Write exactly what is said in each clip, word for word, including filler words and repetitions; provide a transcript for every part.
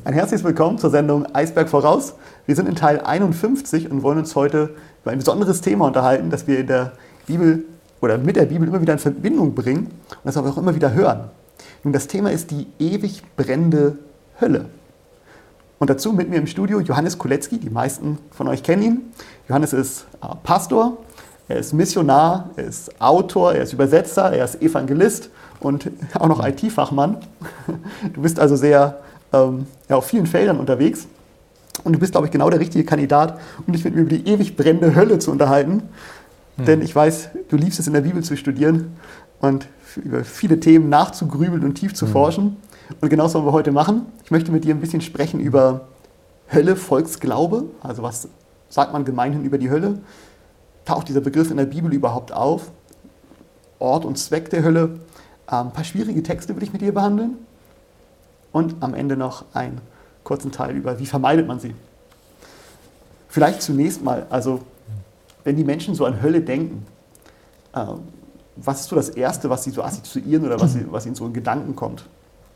Ein herzliches Willkommen zur Sendung Eisberg voraus. Wir sind in Teil einundfünfzig und wollen uns heute über ein besonderes Thema unterhalten, das wir in der Bibel oder mit der Bibel immer wieder in Verbindung bringen und das aber auch immer wieder hören. Nun, das Thema ist die ewig brennende Hölle. Und dazu mit mir im Studio Johannes Kulecki, die meisten von euch kennen ihn. Johannes ist Pastor, er ist Missionar, er ist Autor, er ist Übersetzer, er ist Evangelist und auch noch I T-Fachmann. Du bist also sehr ähm, ja, auf vielen Feldern unterwegs und du bist, glaube ich, genau der richtige Kandidat, um dich mit mir über die ewig brennende Hölle zu unterhalten. Hm. Denn ich weiß, du liebst es, in der Bibel zu studieren und über viele Themen nachzugrübeln und tief zu hm. forschen. Und genau das wollen wir heute machen. Ich möchte mit dir ein bisschen sprechen über Hölle, Volksglaube. Also was sagt man gemeinhin über die Hölle? Taucht dieser Begriff in der Bibel überhaupt auf? Ort und Zweck der Hölle. Ein paar schwierige Texte will ich mit dir behandeln. Und am Ende noch einen kurzen Teil über, wie vermeidet man sie. Vielleicht zunächst mal, also wenn die Menschen so an Hölle denken, äh, was ist so das Erste, was sie so assoziieren oder was, sie, was ihnen so in Gedanken kommt?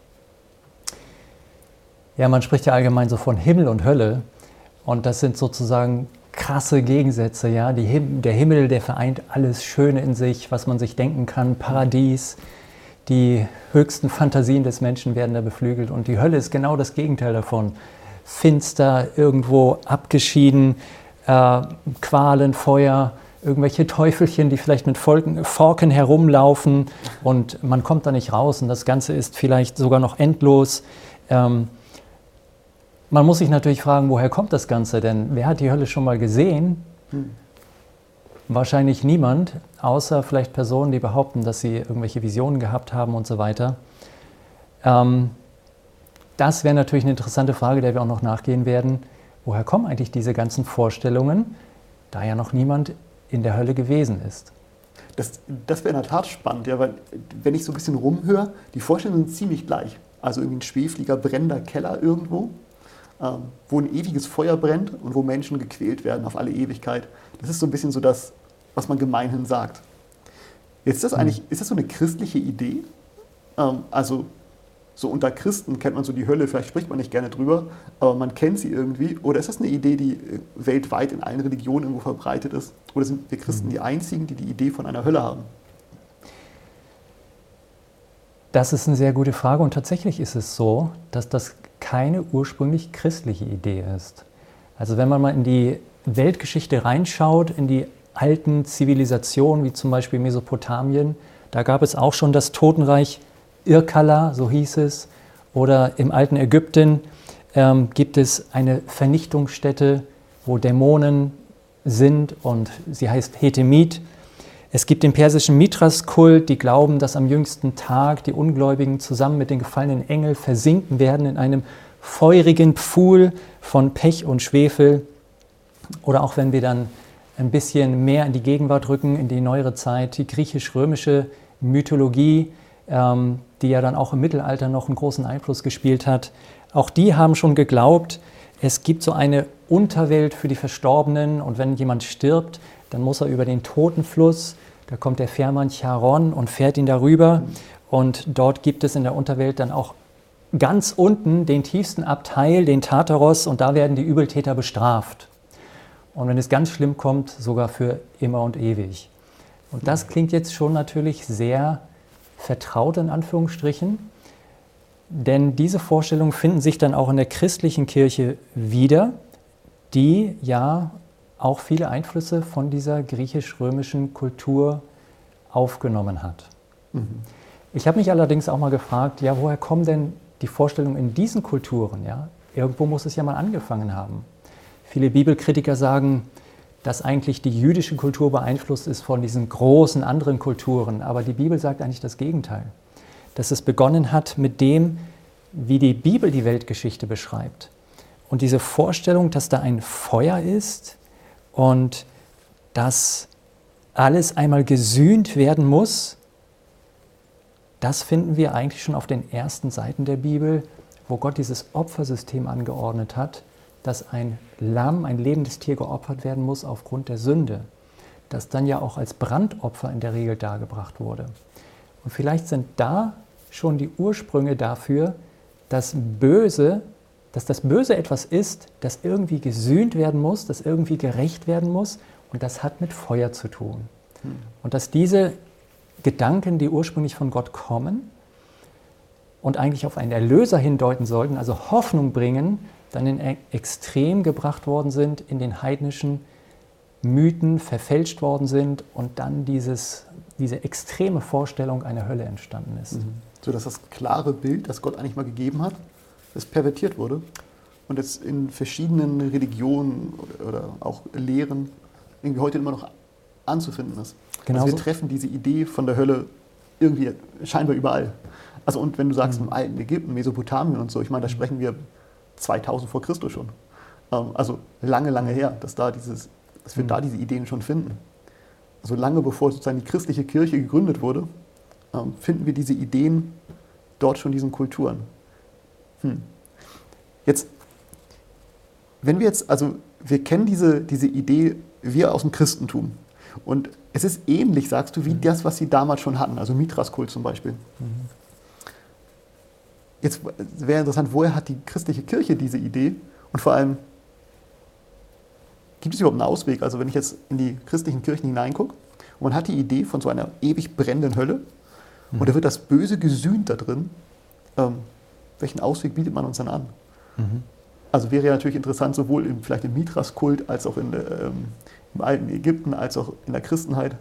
Ja, man spricht ja allgemein so von Himmel und Hölle und das sind sozusagen krasse Gegensätze. Ja? Die Him- der Himmel, der vereint alles Schöne in sich, was man sich denken kann, Paradies, die höchsten Fantasien des Menschen werden da beflügelt und die Hölle ist genau das Gegenteil davon. Finster, irgendwo abgeschieden, äh, Qualen, Feuer, irgendwelche Teufelchen, die vielleicht mit Volken, Forken herumlaufen und man kommt da nicht raus und das Ganze ist vielleicht sogar noch endlos. Ähm, Man muss sich natürlich fragen, woher kommt das Ganze? Denn wer hat die Hölle schon mal gesehen? Hm. Wahrscheinlich niemand, außer vielleicht Personen, die behaupten, dass sie irgendwelche Visionen gehabt haben und so weiter. Ähm, das wäre natürlich eine interessante Frage, der wir auch noch nachgehen werden. Woher kommen eigentlich diese ganzen Vorstellungen, da ja noch niemand in der Hölle gewesen ist? Das, das wäre in der Tat spannend, ja, weil wenn ich so ein bisschen rumhöre, die Vorstellungen sind ziemlich gleich. Also irgendwie ein schwefliger, brennender Keller irgendwo, Ähm, wo ein ewiges Feuer brennt und wo Menschen gequält werden auf alle Ewigkeit. Das ist so ein bisschen so das, was man gemeinhin sagt. Ist das eigentlich, ist das so eine christliche Idee? Ähm, also so unter Christen kennt man so die Hölle, vielleicht spricht man nicht gerne drüber, aber man kennt sie irgendwie. Oder ist das eine Idee, die weltweit in allen Religionen irgendwo verbreitet ist? Oder sind wir Christen die einzigen, die die Idee von einer Hölle haben? Das ist eine sehr gute Frage und tatsächlich ist es so, dass das keine ursprünglich christliche Idee ist. Also wenn man mal in die Weltgeschichte reinschaut, in die alten Zivilisationen, wie zum Beispiel Mesopotamien, da gab es auch schon das Totenreich Irkalla, so hieß es, oder im alten Ägypten ähm, gibt es eine Vernichtungsstätte, wo Dämonen sind und sie heißt Hetemit. Es gibt den persischen Mithras-Kult, die glauben, dass am jüngsten Tag die Ungläubigen zusammen mit den gefallenen Engeln versinken werden in einem feurigen Pfuhl von Pech und Schwefel. Oder auch wenn wir dann ein bisschen mehr in die Gegenwart rücken, in die neuere Zeit, die griechisch-römische Mythologie, ähm, die ja dann auch im Mittelalter noch einen großen Einfluss gespielt hat. Auch die haben schon geglaubt, es gibt so eine Unterwelt für die Verstorbenen und wenn jemand stirbt, dann muss er über den Totenfluss, da kommt der Fährmann Charon und fährt ihn darüber. Und dort gibt es in der Unterwelt dann auch ganz unten den tiefsten Abteil, den Tartaros, und da werden die Übeltäter bestraft. Und wenn es ganz schlimm kommt, sogar für immer und ewig. Und das klingt jetzt schon natürlich sehr vertraut in Anführungsstrichen, denn diese Vorstellungen finden sich dann auch in der christlichen Kirche wieder, die ja auch viele Einflüsse von dieser griechisch-römischen Kultur aufgenommen hat. Mhm. Ich habe mich allerdings auch mal gefragt, ja, woher kommen denn die Vorstellungen in diesen Kulturen? Ja? Irgendwo muss es ja mal angefangen haben. Viele Bibelkritiker sagen, dass eigentlich die jüdische Kultur beeinflusst ist von diesen großen anderen Kulturen, aber die Bibel sagt eigentlich das Gegenteil. Dass es begonnen hat mit dem, wie die Bibel die Weltgeschichte beschreibt. Und diese Vorstellung, dass da ein Feuer ist, und dass alles einmal gesühnt werden muss, das finden wir eigentlich schon auf den ersten Seiten der Bibel, wo Gott dieses Opfersystem angeordnet hat, dass ein Lamm, ein lebendes Tier geopfert werden muss aufgrund der Sünde, das dann ja auch als Brandopfer in der Regel dargebracht wurde. Und vielleicht sind da schon die Ursprünge dafür, dass Böse dass das Böse etwas ist, das irgendwie gesühnt werden muss, das irgendwie gerecht werden muss und das hat mit Feuer zu tun. Hm. Und dass diese Gedanken, die ursprünglich von Gott kommen und eigentlich auf einen Erlöser hindeuten sollten, also Hoffnung bringen, dann in Extrem gebracht worden sind, in den heidnischen Mythen verfälscht worden sind und dann dieses, diese extreme Vorstellung einer Hölle entstanden ist. Mhm. So dass das klare Bild, das Gott eigentlich mal gegeben hat, das pervertiert wurde und jetzt in verschiedenen Religionen oder auch Lehren irgendwie heute immer noch anzufinden ist. Genau also wir so. treffen diese Idee von der Hölle irgendwie scheinbar überall. Also und wenn du sagst, mhm. im alten Ägypten, Mesopotamien und so, ich meine, da sprechen wir zweitausend vor Christus schon. Also lange, lange her, dass, da dieses, dass wir mhm. da diese Ideen schon finden. Also lange bevor sozusagen die christliche Kirche gegründet wurde, finden wir diese Ideen dort schon in diesen Kulturen. Hm. Jetzt, wenn wir jetzt, also wir kennen diese, diese Idee, wir aus dem Christentum. Und es ist ähnlich, sagst du, wie mhm. das, was sie damals schon hatten, also Mithraskult zum Beispiel. Mhm. Jetzt wäre interessant, woher hat die christliche Kirche diese Idee? Und vor allem, gibt es überhaupt einen Ausweg? Also wenn ich jetzt in die christlichen Kirchen hineingucke und man hat die Idee von so einer ewig brennenden Hölle mhm. und da wird das Böse gesühnt da drin, ähm, welchen Ausweg bietet man uns dann an? Mhm. Also wäre ja natürlich interessant, sowohl im, vielleicht im Mithraskult als auch in, ähm, im alten Ägypten, als auch in der Christenheit.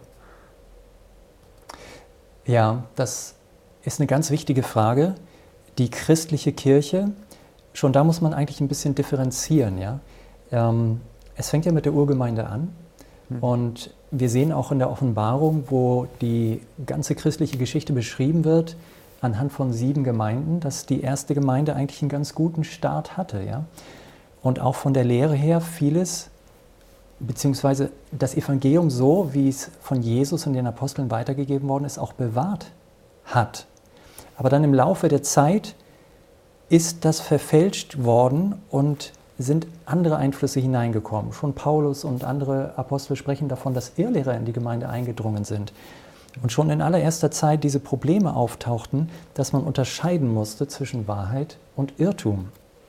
Ja, das ist eine ganz wichtige Frage. Die christliche Kirche, schon da muss man eigentlich ein bisschen differenzieren. Ja? Ähm, es fängt ja mit der Urgemeinde an hm. und wir sehen auch in der Offenbarung, wo die ganze christliche Geschichte beschrieben wird, anhand von sieben Gemeinden, dass die erste Gemeinde eigentlich einen ganz guten Start hatte. Ja? Und auch von der Lehre her vieles, beziehungsweise das Evangelium so, wie es von Jesus und den Aposteln weitergegeben worden ist, auch bewahrt hat. Aber dann im Laufe der Zeit ist das verfälscht worden und sind andere Einflüsse hineingekommen. Schon Paulus und andere Apostel sprechen davon, dass Irrlehrer in die Gemeinde eingedrungen sind. Und schon in allererster Zeit diese Probleme auftauchten, dass man unterscheiden musste zwischen Wahrheit und Irrtum.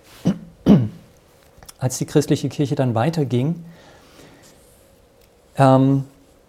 Als die christliche Kirche dann weiterging, ähm,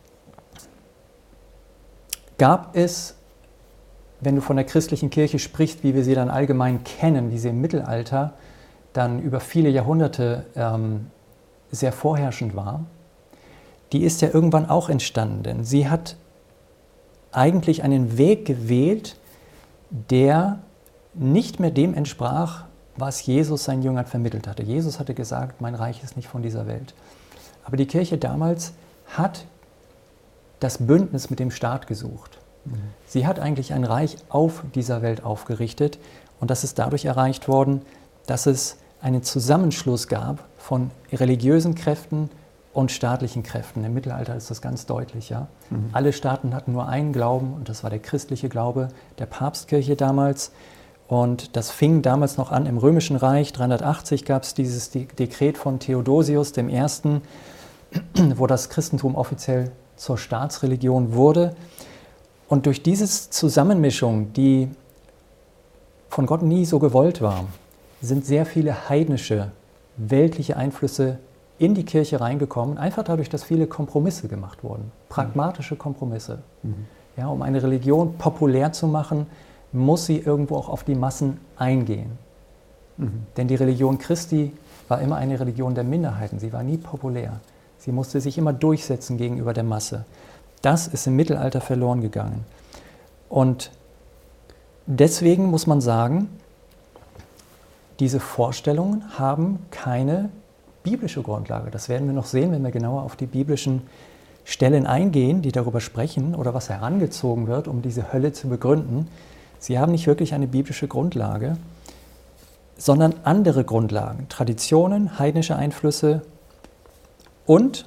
gab es, wenn du von der christlichen Kirche sprichst, wie wir sie dann allgemein kennen, wie sie im Mittelalter dann über viele Jahrhunderte ähm, sehr vorherrschend war, die ist ja irgendwann auch entstanden. Denn sie hat eigentlich einen Weg gewählt, der nicht mehr dem entsprach, was Jesus seinen Jüngern vermittelt hatte. Jesus hatte gesagt, mein Reich ist nicht von dieser Welt. Aber die Kirche damals hat das Bündnis mit dem Staat gesucht. Mhm. Sie hat eigentlich ein Reich auf dieser Welt aufgerichtet und das ist dadurch erreicht worden, dass es einen Zusammenschluss gab von religiösen Kräften und staatlichen Kräften. Im Mittelalter ist das ganz deutlich. Ja? Mhm. Alle Staaten hatten nur einen Glauben und das war der christliche Glaube der Papstkirche damals. Und das fing damals noch an im Römischen Reich. dreihundertachtzig gab es dieses Dekret von Theodosius dem Ersten, wo das Christentum offiziell zur Staatsreligion wurde. Und durch diese Zusammenmischung, die von Gott nie so gewollt war, sind sehr viele heidnische, weltliche Einflüsse in die Kirche reingekommen, einfach dadurch, dass viele Kompromisse gemacht wurden, pragmatische Kompromisse. Mhm. Ja, um eine Religion populär zu machen, muss sie irgendwo auch auf die Massen eingehen. Mhm. Denn die Religion Christi war immer eine Religion der Minderheiten, sie war nie populär. Sie musste sich immer durchsetzen gegenüber der Masse. Das ist im Mittelalter verloren gegangen. Und deswegen muss man sagen, diese Vorstellungen haben keine biblische Grundlage. Das werden wir noch sehen, wenn wir genauer auf die biblischen Stellen eingehen, die darüber sprechen oder was herangezogen wird, um diese Hölle zu begründen. Sie haben nicht wirklich eine biblische Grundlage, sondern andere Grundlagen, Traditionen, heidnische Einflüsse und,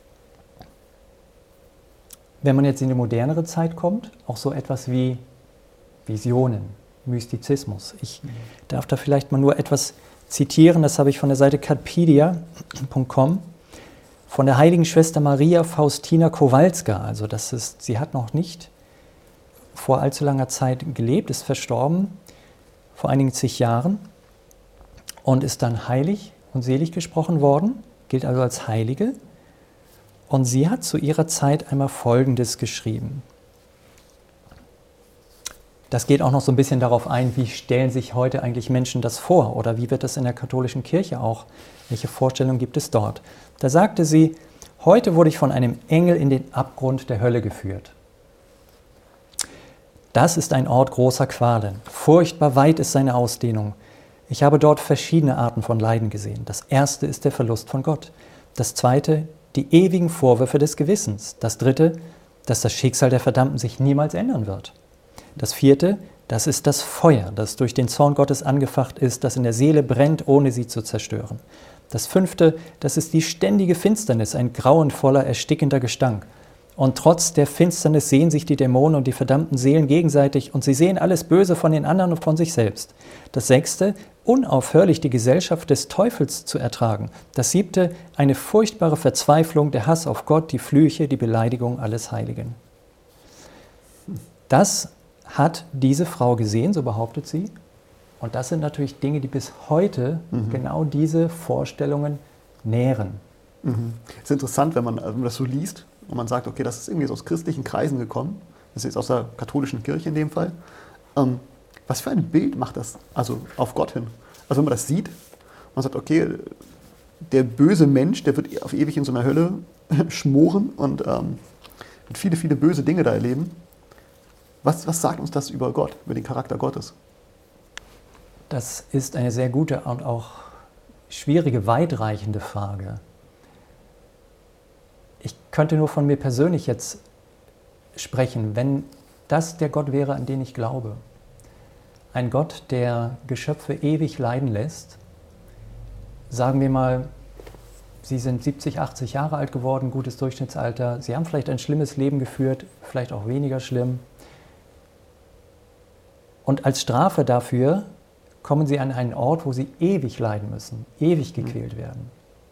wenn man jetzt in die modernere Zeit kommt, auch so etwas wie Visionen, Mystizismus. Ich mhm. darf da vielleicht mal nur etwas zitieren, das habe ich von der Seite katpedia punkt com, von der heiligen Schwester Maria Faustina Kowalska. Also das ist, sie hat noch nicht vor allzu langer Zeit gelebt, ist verstorben, vor einigen zig Jahren. und ist dann heilig und selig gesprochen worden, gilt also als Heilige. Und sie hat zu ihrer Zeit einmal Folgendes geschrieben. Das geht auch noch so ein bisschen darauf ein, wie stellen sich heute eigentlich Menschen das vor oder wie wird das in der katholischen Kirche auch? Welche Vorstellungen gibt es dort? Da sagte sie, heute wurde ich von einem Engel in den Abgrund der Hölle geführt. Das ist ein Ort großer Qualen. Furchtbar weit ist seine Ausdehnung. Ich habe dort verschiedene Arten von Leiden gesehen. Das erste ist der Verlust von Gott. Das zweite, die ewigen Vorwürfe des Gewissens. Das dritte, dass das Schicksal der Verdammten sich niemals ändern wird. Das vierte, das ist das Feuer, das durch den Zorn Gottes angefacht ist, das in der Seele brennt, ohne sie zu zerstören. Das fünfte, das ist die ständige Finsternis, ein grauenvoller, erstickender Gestank. Und trotz der Finsternis sehen sich die Dämonen und die verdammten Seelen gegenseitig und sie sehen alles Böse von den anderen und von sich selbst. Das sechste, unaufhörlich die Gesellschaft des Teufels zu ertragen. Das siebte, eine furchtbare Verzweiflung, der Hass auf Gott, die Flüche, die Beleidigung alles Heiligen. Das hat diese Frau gesehen, so behauptet sie. Und das sind natürlich Dinge, die bis heute mhm. genau diese Vorstellungen nähren. Mhm. Es ist interessant, wenn man, wenn man das so liest und man sagt, okay, das ist irgendwie so aus christlichen Kreisen gekommen, das ist jetzt aus der katholischen Kirche in dem Fall. Ähm, was für ein Bild macht das also auf Gott hin? Also wenn man das sieht, man sagt, okay, der böse Mensch, der wird auf ewig in so einer Hölle schmoren und ähm, wird viele, viele böse Dinge da erleben. Was, was sagt uns das über Gott, über den Charakter Gottes? Das ist eine sehr gute und auch schwierige, weitreichende Frage. Ich könnte nur von mir persönlich jetzt sprechen, wenn das der Gott wäre, an den ich glaube. Ein Gott, der Geschöpfe ewig leiden lässt. Sagen wir mal, Sie sind siebzig, achtzig Jahre alt geworden, gutes Durchschnittsalter. Sie haben vielleicht ein schlimmes Leben geführt, vielleicht auch weniger schlimm. Und als Strafe dafür kommen sie an einen Ort, wo sie ewig leiden müssen, ewig gequält werden.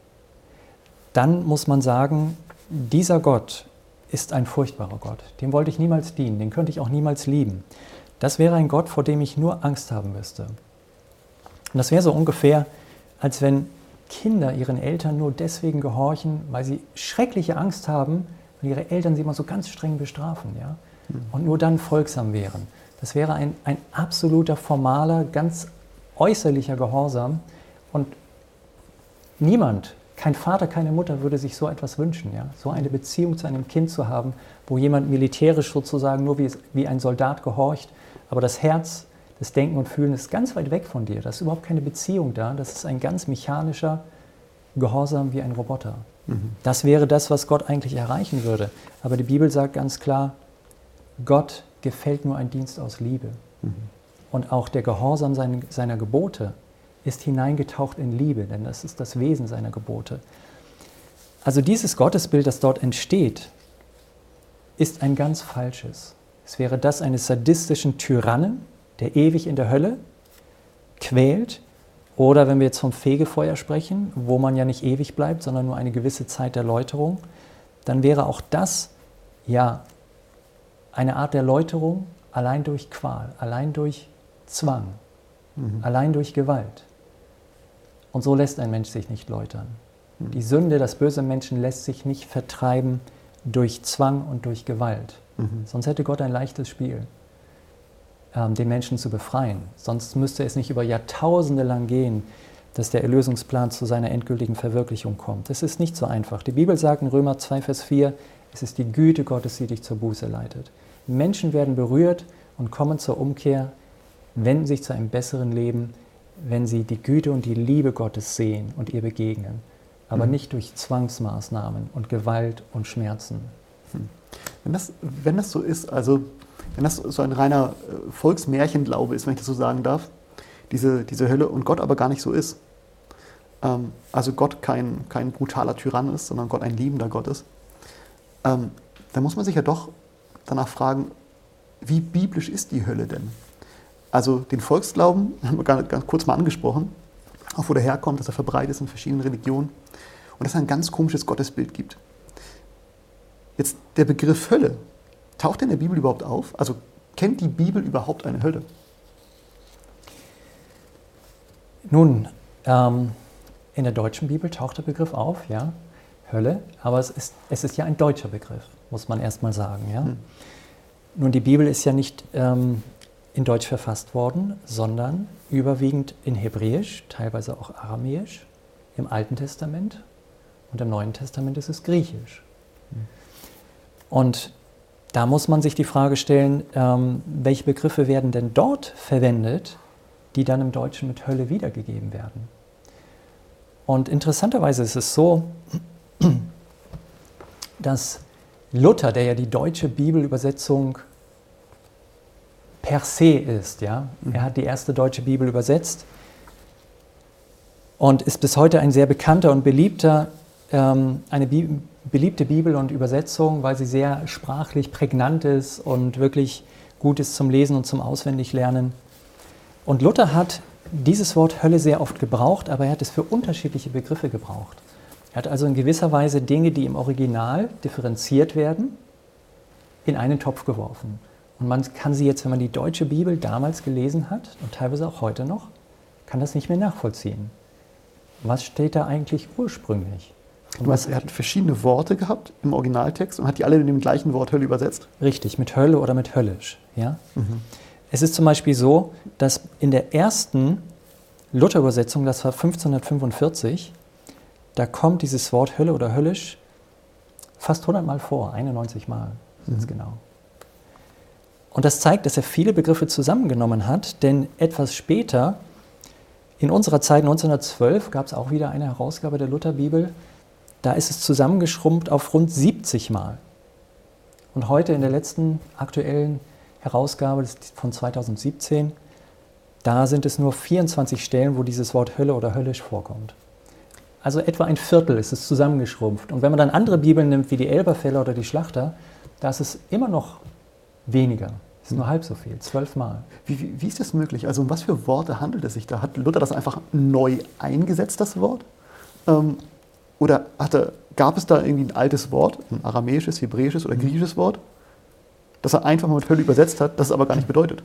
Dann muss man sagen, dieser Gott ist ein furchtbarer Gott. Dem wollte ich niemals dienen, den könnte ich auch niemals lieben. Das wäre ein Gott, vor dem ich nur Angst haben müsste. Und das wäre so ungefähr, als wenn Kinder ihren Eltern nur deswegen gehorchen, weil sie schreckliche Angst haben, weil ihre Eltern sie immer so ganz streng bestrafen, ja? Und nur dann folgsam wären. Das wäre ein, ein absoluter, formaler, ganz äußerlicher Gehorsam. Und niemand, kein Vater, keine Mutter würde sich so etwas wünschen. Ja? So eine Beziehung zu einem Kind zu haben, wo jemand militärisch sozusagen nur wie, wie ein Soldat gehorcht, aber das Herz, das Denken und Fühlen ist ganz weit weg von dir. Da ist überhaupt keine Beziehung da. Das ist ein ganz mechanischer Gehorsam wie ein Roboter. Mhm. Das wäre das, was Gott eigentlich erreichen würde. Aber die Bibel sagt ganz klar, Gott gefällt nur ein Dienst aus Liebe. Mhm. Und auch der Gehorsam seiner, seiner Gebote ist hineingetaucht in Liebe, denn das ist das Wesen seiner Gebote. Also dieses Gottesbild, das dort entsteht, ist ein ganz falsches. Es wäre das eines sadistischen Tyrannen, der ewig in der Hölle quält. Oder wenn wir jetzt vom Fegefeuer sprechen, wo man ja nicht ewig bleibt, sondern nur eine gewisse Zeit der Läuterung, dann wäre auch das ja eine Art der Läuterung allein durch Qual, allein durch Zwang, mhm. allein durch Gewalt. Und so lässt ein Mensch sich nicht läutern. Mhm. Die Sünde, das böse Menschen lässt sich nicht vertreiben durch Zwang und durch Gewalt. Mhm. Sonst hätte Gott ein leichtes Spiel, ähm, den Menschen zu befreien. Sonst müsste es nicht über Jahrtausende lang gehen, dass der Erlösungsplan zu seiner endgültigen Verwirklichung kommt. Das ist nicht so einfach. Die Bibel sagt in Römer zwei, Vers vier, es ist die Güte Gottes, die dich zur Buße leitet. Menschen werden berührt und kommen zur Umkehr, wenden sich zu einem besseren Leben, wenn sie die Güte und die Liebe Gottes sehen und ihr begegnen, aber mhm. nicht durch Zwangsmaßnahmen und Gewalt und Schmerzen. Wenn das, wenn das so ist, also wenn das so ein reiner Volksmärchenglaube ist, wenn ich das so sagen darf, diese, diese Hölle und Gott aber gar nicht so ist, ähm, also Gott kein, kein brutaler Tyrann ist, sondern Gott ein liebender Gott ist, ähm, dann muss man sich ja doch danach fragen, wie biblisch ist die Hölle denn? Also den Volksglauben, haben wir ganz, ganz kurz mal angesprochen, auch wo der herkommt, dass er verbreitet ist in verschiedenen Religionen und dass es ein ganz komisches Gottesbild gibt. Jetzt der Begriff Hölle, taucht der in der Bibel überhaupt auf? Also kennt die Bibel überhaupt eine Hölle? Nun, Ähm, in der deutschen Bibel taucht der Begriff auf, ja, Hölle, aber es ist, es ist ja ein deutscher Begriff, muss man erstmal sagen. Ja? Hm. Nun, die Bibel ist ja nicht ähm, in Deutsch verfasst worden, sondern überwiegend in Hebräisch, teilweise auch Aramäisch, im Alten Testament, und im Neuen Testament ist es Griechisch. Hm. Und da muss man sich die Frage stellen, ähm, welche Begriffe werden denn dort verwendet, die dann im Deutschen mit Hölle wiedergegeben werden. Und interessanterweise ist es so, dass Luther, der ja die deutsche Bibelübersetzung per se ist, ja, er hat die erste deutsche Bibel übersetzt und ist bis heute ein sehr bekannter und beliebter, ähm, eine Bi- beliebte Bibel und Übersetzung, weil sie sehr sprachlich prägnant ist und wirklich gut ist zum Lesen und zum Auswendiglernen. Und Luther hat dieses Wort Hölle sehr oft gebraucht, aber er hat es für unterschiedliche Begriffe gebraucht. Er hat also in gewisser Weise Dinge, die im Original differenziert werden, in einen Topf geworfen. Und man kann sie jetzt, wenn man die deutsche Bibel damals gelesen hat und teilweise auch heute noch, kann das nicht mehr nachvollziehen. Was steht da eigentlich ursprünglich? Du hast, er hat verschiedene Worte gehabt im Originaltext und hat die alle mit dem gleichen Wort Hölle übersetzt? Richtig, mit Hölle oder mit höllisch. Ja? Mhm. Es ist zum Beispiel so, dass in der ersten Luther-Übersetzung, das war fünfzehnhundertfünfundvierzig, da kommt dieses Wort Hölle oder höllisch fast hundert Mal vor, einundneunzig Mal sind es mhm. genau. Und das zeigt, dass er viele Begriffe zusammengenommen hat, denn etwas später, in unserer Zeit neunzehnhundertzwölf, gab es auch wieder eine Herausgabe der Lutherbibel, da ist es zusammengeschrumpft auf rund siebzig Mal. Und heute in der letzten aktuellen Herausgabe von zweitausendsiebzehn, da sind es nur vierundzwanzig Stellen, wo dieses Wort Hölle oder höllisch vorkommt. Also etwa ein Viertel ist es zusammengeschrumpft. Und wenn man dann andere Bibeln nimmt, wie die Elberfelder oder die Schlachter, da ist es immer noch weniger. Es ist nur halb so viel, zwölf Mal. Wie, wie, wie ist das möglich? Also um was für Worte handelt es sich da? Hat Luther das einfach neu eingesetzt, das Wort? Ähm, oder hatte, gab es da irgendwie ein altes Wort, ein aramäisches, hebräisches oder griechisches Wort, das er einfach mal mit Hölle übersetzt hat, das es aber gar nicht bedeutet?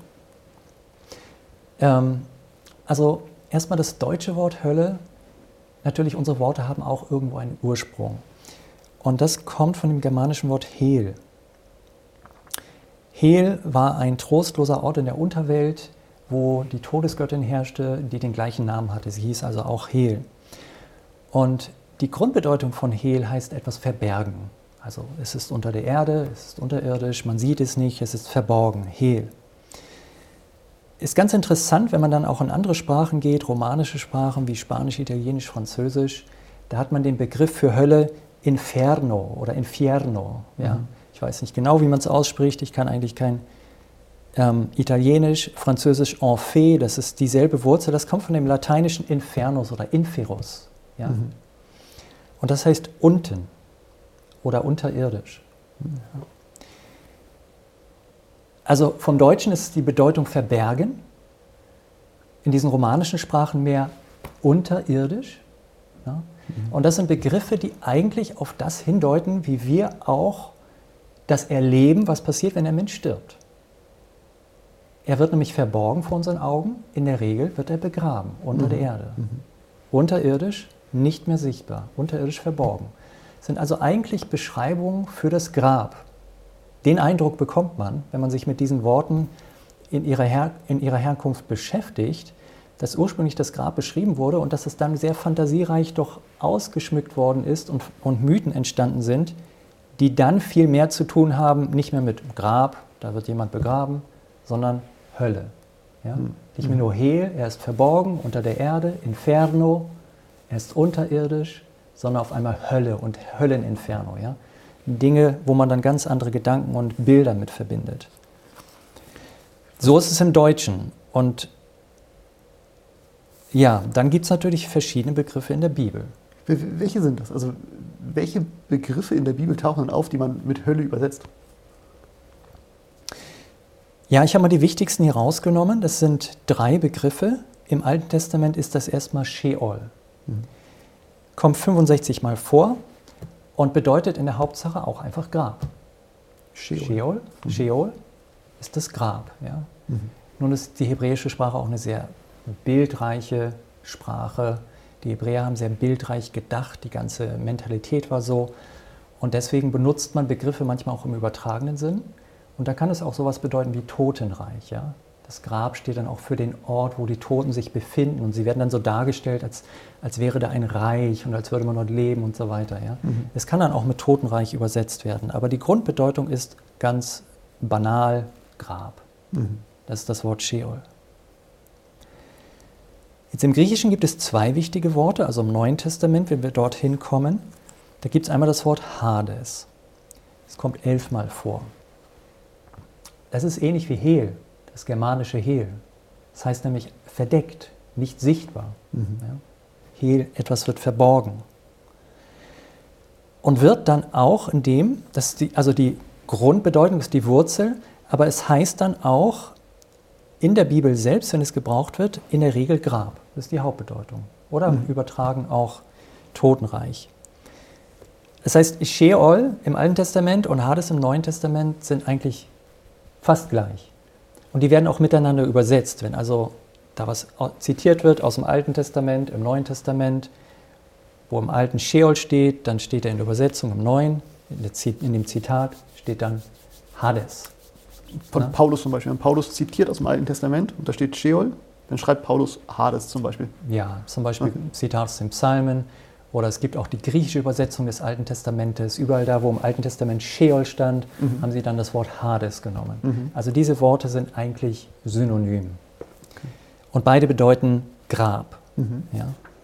Ähm, also erstmal das deutsche Wort Hölle. Natürlich, unsere Worte haben auch irgendwo einen Ursprung. Und das kommt von dem germanischen Wort Hel. Hel war ein trostloser Ort in der Unterwelt, wo die Todesgöttin herrschte, die den gleichen Namen hatte. Sie hieß also auch Hel. Und die Grundbedeutung von Hel heißt etwas verbergen. Also es ist unter der Erde, es ist unterirdisch, man sieht es nicht, es ist verborgen, Hel. Ist ganz interessant, wenn man dann auch in andere Sprachen geht, romanische Sprachen wie Spanisch, Italienisch, Französisch, da hat man den Begriff für Hölle Inferno oder Infierno. Ja? Mhm. Ich weiß nicht genau, wie man es ausspricht, ich kann eigentlich kein ähm, Italienisch, Französisch Enfer, das ist dieselbe Wurzel, das kommt von dem lateinischen Infernus oder Inferus. Ja? Mhm. Und das heißt unten oder unterirdisch. Mhm. Also vom Deutschen ist die Bedeutung verbergen, in diesen romanischen Sprachen mehr unterirdisch. Ja? Mhm. Und das sind Begriffe, die eigentlich auf das hindeuten, wie wir auch das erleben, was passiert, wenn ein Mensch stirbt. Er wird nämlich verborgen vor unseren Augen, in der Regel wird er begraben unter mhm. der Erde. Mhm. Unterirdisch, nicht mehr sichtbar, unterirdisch verborgen. Das sind also eigentlich Beschreibungen für das Grab. Den Eindruck bekommt man, wenn man sich mit diesen Worten in ihrer, Her- in ihrer Herkunft beschäftigt, dass ursprünglich das Grab beschrieben wurde und dass es dann sehr fantasiereich doch ausgeschmückt worden ist und, und Mythen entstanden sind, die dann viel mehr zu tun haben, nicht mehr mit Grab, da wird jemand begraben, sondern Hölle. Ja? Mhm. Nicht mehr nur Hel, er ist verborgen unter der Erde, Inferno, er ist unterirdisch, sondern auf einmal Hölle und Hölleninferno. Ja? Dinge, wo man dann ganz andere Gedanken und Bilder mit verbindet. So ist es im Deutschen. Und ja, dann gibt es natürlich verschiedene Begriffe in der Bibel. Welche sind das? Also welche Begriffe in der Bibel tauchen dann auf, die man mit Hölle übersetzt? Ja, ich habe mal die wichtigsten hier rausgenommen. Das sind drei Begriffe. Im Alten Testament ist das erstmal Sheol. Mhm. Kommt fünfundsechzig Mal vor. Und bedeutet in der Hauptsache auch einfach Grab. Sheol, Sheol, mhm. Sheol ist das Grab. Ja? Mhm. Nun ist die hebräische Sprache auch eine sehr bildreiche Sprache. Die Hebräer haben sehr bildreich gedacht, die ganze Mentalität war so. Und deswegen benutzt man Begriffe manchmal auch im übertragenen Sinn. Und da kann es auch sowas bedeuten wie Totenreich. Ja? Das Grab steht dann auch für den Ort, wo die Toten sich befinden. Und sie werden dann so dargestellt, als, als wäre da ein Reich und als würde man dort leben und so weiter. Ja? Mhm. Es kann dann auch mit Totenreich übersetzt werden. Aber die Grundbedeutung ist ganz banal Grab. Mhm. Das ist das Wort Sheol. Jetzt im Griechischen gibt es zwei wichtige Worte, also im Neuen Testament, wenn wir dorthin kommen. Da gibt es einmal das Wort Hades. Es kommt elfmal vor. Das ist ähnlich wie Hel, das germanische Hel. Das heißt nämlich verdeckt, nicht sichtbar. Mhm. Ja? Hel, etwas wird verborgen. Und wird dann auch in dem, das ist die, also die Grundbedeutung ist die Wurzel, aber es heißt dann auch in der Bibel selbst, wenn es gebraucht wird, in der Regel Grab. Das ist die Hauptbedeutung. Oder mhm. übertragen auch Totenreich. Das heißt, Sheol im Alten Testament und Hades im Neuen Testament sind eigentlich fast gleich. Und die werden auch miteinander übersetzt. Wenn also da was zitiert wird aus dem Alten Testament, im Neuen Testament, wo im Alten Sheol steht, dann steht er in der Übersetzung im Neuen, in dem Zitat steht dann Hades. Von ja? Paulus zum Beispiel. Wenn Paulus zitiert aus dem Alten Testament und da steht Sheol, dann schreibt Paulus Hades zum Beispiel. Ja, zum Beispiel okay. Zitat aus den Psalmen. Oder es gibt auch die griechische Übersetzung des Alten Testamentes. Überall da, wo im Alten Testament Sheol stand, mhm. haben sie dann das Wort Hades genommen. Mhm. Also diese Worte sind eigentlich synonym. Okay. Und beide bedeuten Grab. Mhm. Ja.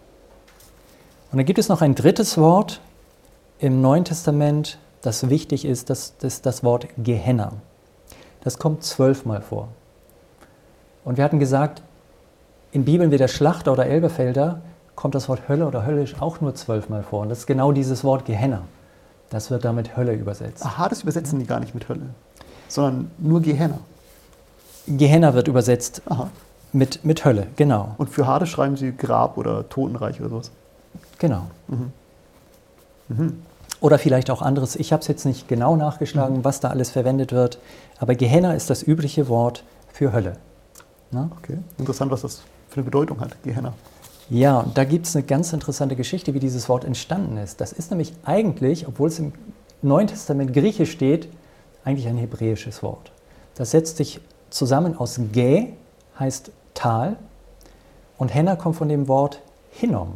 Und dann gibt es noch ein drittes Wort im Neuen Testament, das wichtig ist, das ist das Wort Gehenna. Das kommt zwölfmal vor. Und wir hatten gesagt, in Bibeln wie der Schlachter oder Elberfelder kommt das Wort Hölle oder höllisch auch nur zwölfmal vor. Und das ist genau dieses Wort Gehenna. Das wird damit Hölle übersetzt. Aha, das übersetzen die gar nicht mit Hölle, sondern nur Gehenna. Gehenna wird übersetzt mit, mit Hölle, genau. Und für Hades schreiben sie Grab oder Totenreich oder sowas? Genau. Mhm. Mhm. Oder vielleicht auch anderes. Ich habe es jetzt nicht genau nachgeschlagen, mhm. was da alles verwendet wird. Aber Gehenna ist das übliche Wort für Hölle. Na? Okay. Interessant, was das für eine Bedeutung hat, Gehenna. Ja, und da gibt es eine ganz interessante Geschichte, wie dieses Wort entstanden ist. Das ist nämlich eigentlich, obwohl es im Neuen Testament griechisch steht, eigentlich ein hebräisches Wort. Das setzt sich zusammen aus Gä, heißt Tal, und Henna kommt von dem Wort Hinnom.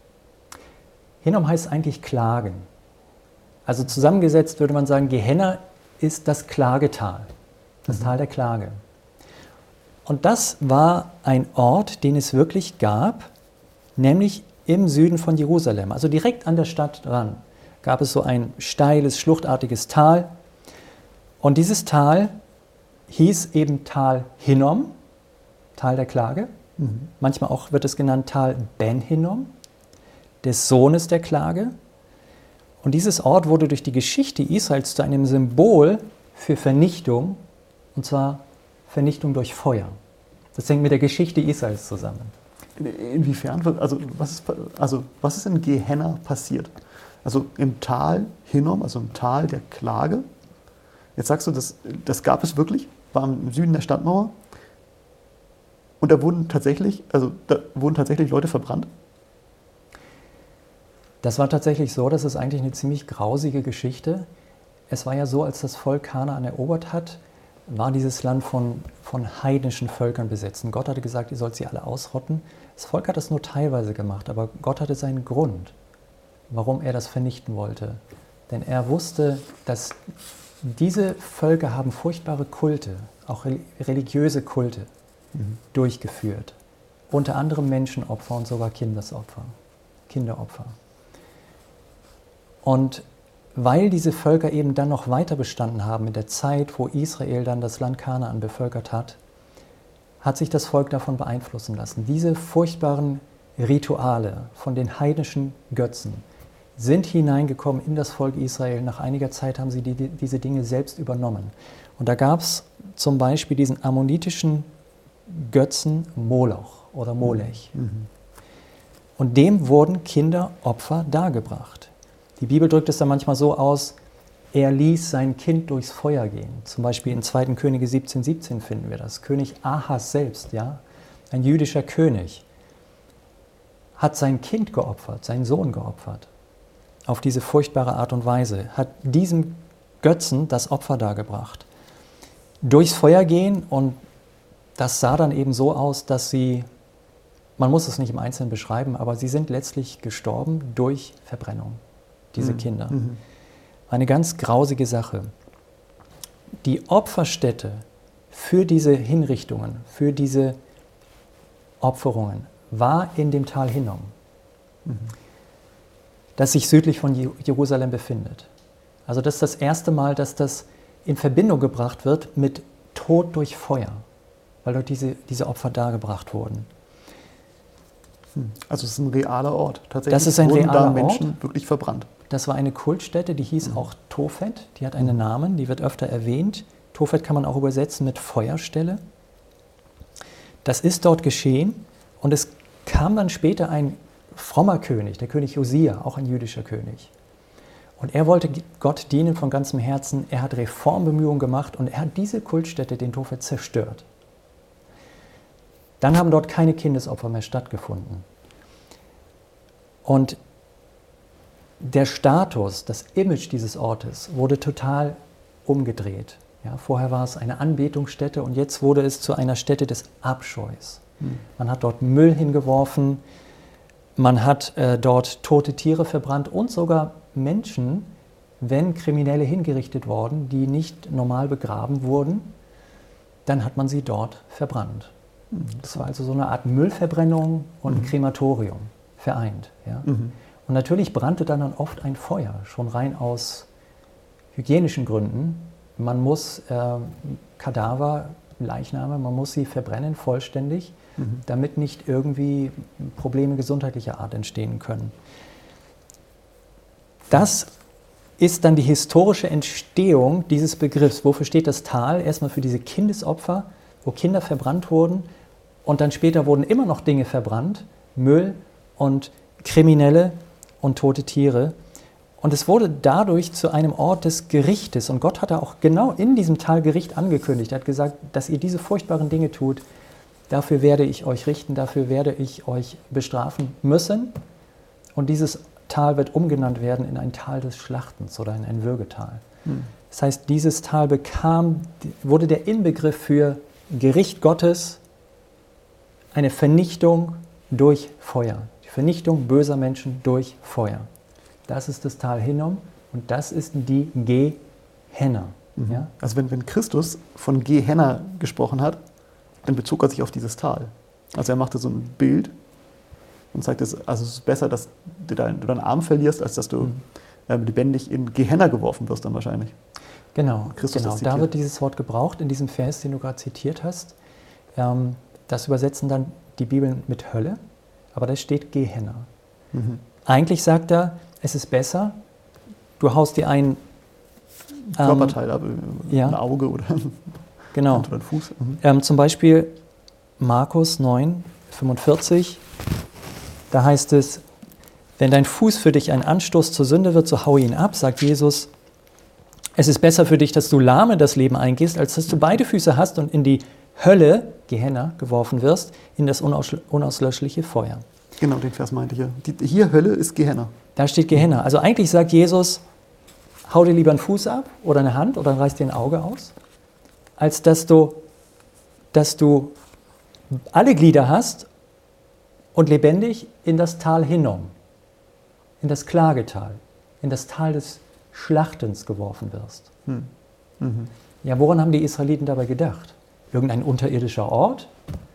Hinnom heißt eigentlich Klagen. Also zusammengesetzt würde man sagen, Gehenna ist das Klagetal, das mhm. Tal der Klage. Und das war ein Ort, den es wirklich gab, nämlich im Süden von Jerusalem, also direkt an der Stadt dran, gab es so ein steiles, schluchtartiges Tal. Und dieses Tal hieß eben Tal Hinnom, Tal der Klage. Mhm. Manchmal auch wird es genannt Tal Ben Hinnom, des Sohnes der Klage. Und dieses Ort wurde durch die Geschichte Israels zu einem Symbol für Vernichtung, und zwar Vernichtung durch Feuer. Das hängt mit der Geschichte Israels zusammen. Inwiefern? Also was ist, also was ist in Gehenna passiert? Also im Tal Hinnom, also im Tal der Klage. Jetzt sagst du, das, das gab es wirklich, war im Süden der Stadtmauer. Und da wurden tatsächlich, also da wurden tatsächlich Leute verbrannt? Das war tatsächlich so, das ist eigentlich eine ziemlich grausige Geschichte. Es war ja so, als das Volk Kanaan erobert hat, war dieses Land von, von heidnischen Völkern besetzt. Und Gott hatte gesagt, ihr sollt sie alle ausrotten. Das Volk hat das nur teilweise gemacht, aber Gott hatte seinen Grund, warum er das vernichten wollte. Denn er wusste, dass diese Völker haben furchtbare Kulte, auch religiöse Kulte, mhm. durchgeführt. Unter anderem Menschenopfer und sogar Kindesopfer, Kinderopfer. Und weil diese Völker eben dann noch weiter bestanden haben in der Zeit, wo Israel dann das Land Kanaan bevölkert hat, hat sich das Volk davon beeinflussen lassen. Diese furchtbaren Rituale von den heidnischen Götzen sind hineingekommen in das Volk Israel. Nach einiger Zeit haben sie die, diese Dinge selbst übernommen. Und da gab es zum Beispiel diesen ammonitischen Götzen Moloch oder Molech. Mhm. Und dem wurden Kinderopfer dargebracht. Die Bibel drückt es dann manchmal so aus, er ließ sein Kind durchs Feuer gehen. Zum Beispiel in zweiten Könige siebzehn siebzehn finden wir das. König Ahas selbst, ja, ein jüdischer König, hat sein Kind geopfert, seinen Sohn geopfert. Auf diese furchtbare Art und Weise. Hat diesem Götzen das Opfer dargebracht. Durchs Feuer gehen, und das sah dann eben so aus, dass sie, man muss es nicht im Einzelnen beschreiben, aber sie sind letztlich gestorben durch Verbrennung, diese mhm. Kinder. Mhm. Eine ganz grausige Sache. Die Opferstätte für diese Hinrichtungen, für diese Opferungen war in dem Tal Hinnom, mhm. das sich südlich von Jerusalem befindet. Also das ist das erste Mal, dass das in Verbindung gebracht wird mit Tod durch Feuer, weil dort diese, diese Opfer dargebracht wurden. Also es ist ein realer Ort. Tatsächlich das ist ein wurden realer da Menschen Ort. wirklich verbrannt. Das war eine Kultstätte, die hieß mhm. auch Tophet. Die hat einen Namen, die wird öfter erwähnt. Tophet kann man auch übersetzen mit Feuerstelle. Das ist dort geschehen, und es kam dann später ein frommer König, der König Josia, auch ein jüdischer König. Und er wollte Gott dienen von ganzem Herzen. Er hat Reformbemühungen gemacht und er hat diese Kultstätte, den Tophet, zerstört. Dann haben dort keine Kindesopfer mehr stattgefunden. Und der Status, das Image dieses Ortes wurde total umgedreht. Ja, vorher war es eine Anbetungsstätte und jetzt wurde es zu einer Stätte des Abscheus. Hm. Man hat dort Müll hingeworfen, man hat äh, dort tote Tiere verbrannt und sogar Menschen, wenn Kriminelle hingerichtet wurden, die nicht normal begraben wurden, dann hat man sie dort verbrannt. Hm. Das war also so eine Art Müllverbrennung und mhm. Krematorium vereint. Ja? Mhm. Und natürlich brannte dann, dann oft ein Feuer, schon rein aus hygienischen Gründen. Man muss äh, Kadaver, Leichname, man muss sie verbrennen vollständig, mhm. damit nicht irgendwie Probleme gesundheitlicher Art entstehen können. Das ist dann die historische Entstehung dieses Begriffs. Wofür steht das Tal? Erstmal für diese Kindesopfer, wo Kinder verbrannt wurden, und dann später wurden immer noch Dinge verbrannt, Müll und Kriminelle und tote Tiere. Und es wurde dadurch zu einem Ort des Gerichtes. Und Gott hatte auch genau in diesem Tal Gericht angekündigt. Er hat gesagt, dass ihr diese furchtbaren Dinge tut, dafür werde ich euch richten, dafür werde ich euch bestrafen müssen. Und dieses Tal wird umgenannt werden in ein Tal des Schlachtens oder in ein Würgetal. Hm. Das heißt, dieses Tal bekam, wurde der Inbegriff für Gericht Gottes, eine Vernichtung durch Feuer. Die Vernichtung böser Menschen durch Feuer. Das ist das Tal Hinnom und das ist die Gehenna. Mhm. Ja? Also wenn, wenn Christus von Gehenna gesprochen hat, dann bezog er sich auf dieses Tal. Also er machte so ein Bild und zeigte, es, also es ist besser, dass du, dein, du deinen Arm verlierst, als dass du mhm. äh, lebendig in Gehenna geworfen wirst dann wahrscheinlich. Genau, genau. Da wird dieses Wort gebraucht in diesem Vers, den du gerade zitiert hast. Ähm, das übersetzen dann die Bibeln mit Hölle, aber da steht Gehenna. Mhm. Eigentlich sagt er, es ist besser, du haust dir ein ähm, Körperteil ab, ja. ein Auge oder, genau. oder ein Fuß. Mhm. Ähm, zum Beispiel Markus neun, fünfundvierzig, da heißt es, wenn dein Fuß für dich ein Anstoß zur Sünde wird, so hau ihn ab, sagt Jesus. Es ist besser für dich, dass du lahm in das Leben eingehst, als dass du beide Füße hast und in die Hölle, Gehenna, geworfen wirst, in das unauslöschliche Feuer. Genau, den Vers meinte ich ja. Die, hier Hölle ist Gehenna. Da steht Gehenna. Also eigentlich sagt Jesus, hau dir lieber einen Fuß ab oder eine Hand oder reiß dir ein Auge aus, als dass du, dass du alle Glieder hast und lebendig in das Tal Hinnom, in das Klagetal, in das Tal des Schlachtens geworfen wirst. Hm. Mhm. Ja, woran haben die Israeliten dabei gedacht? Irgendein unterirdischer Ort,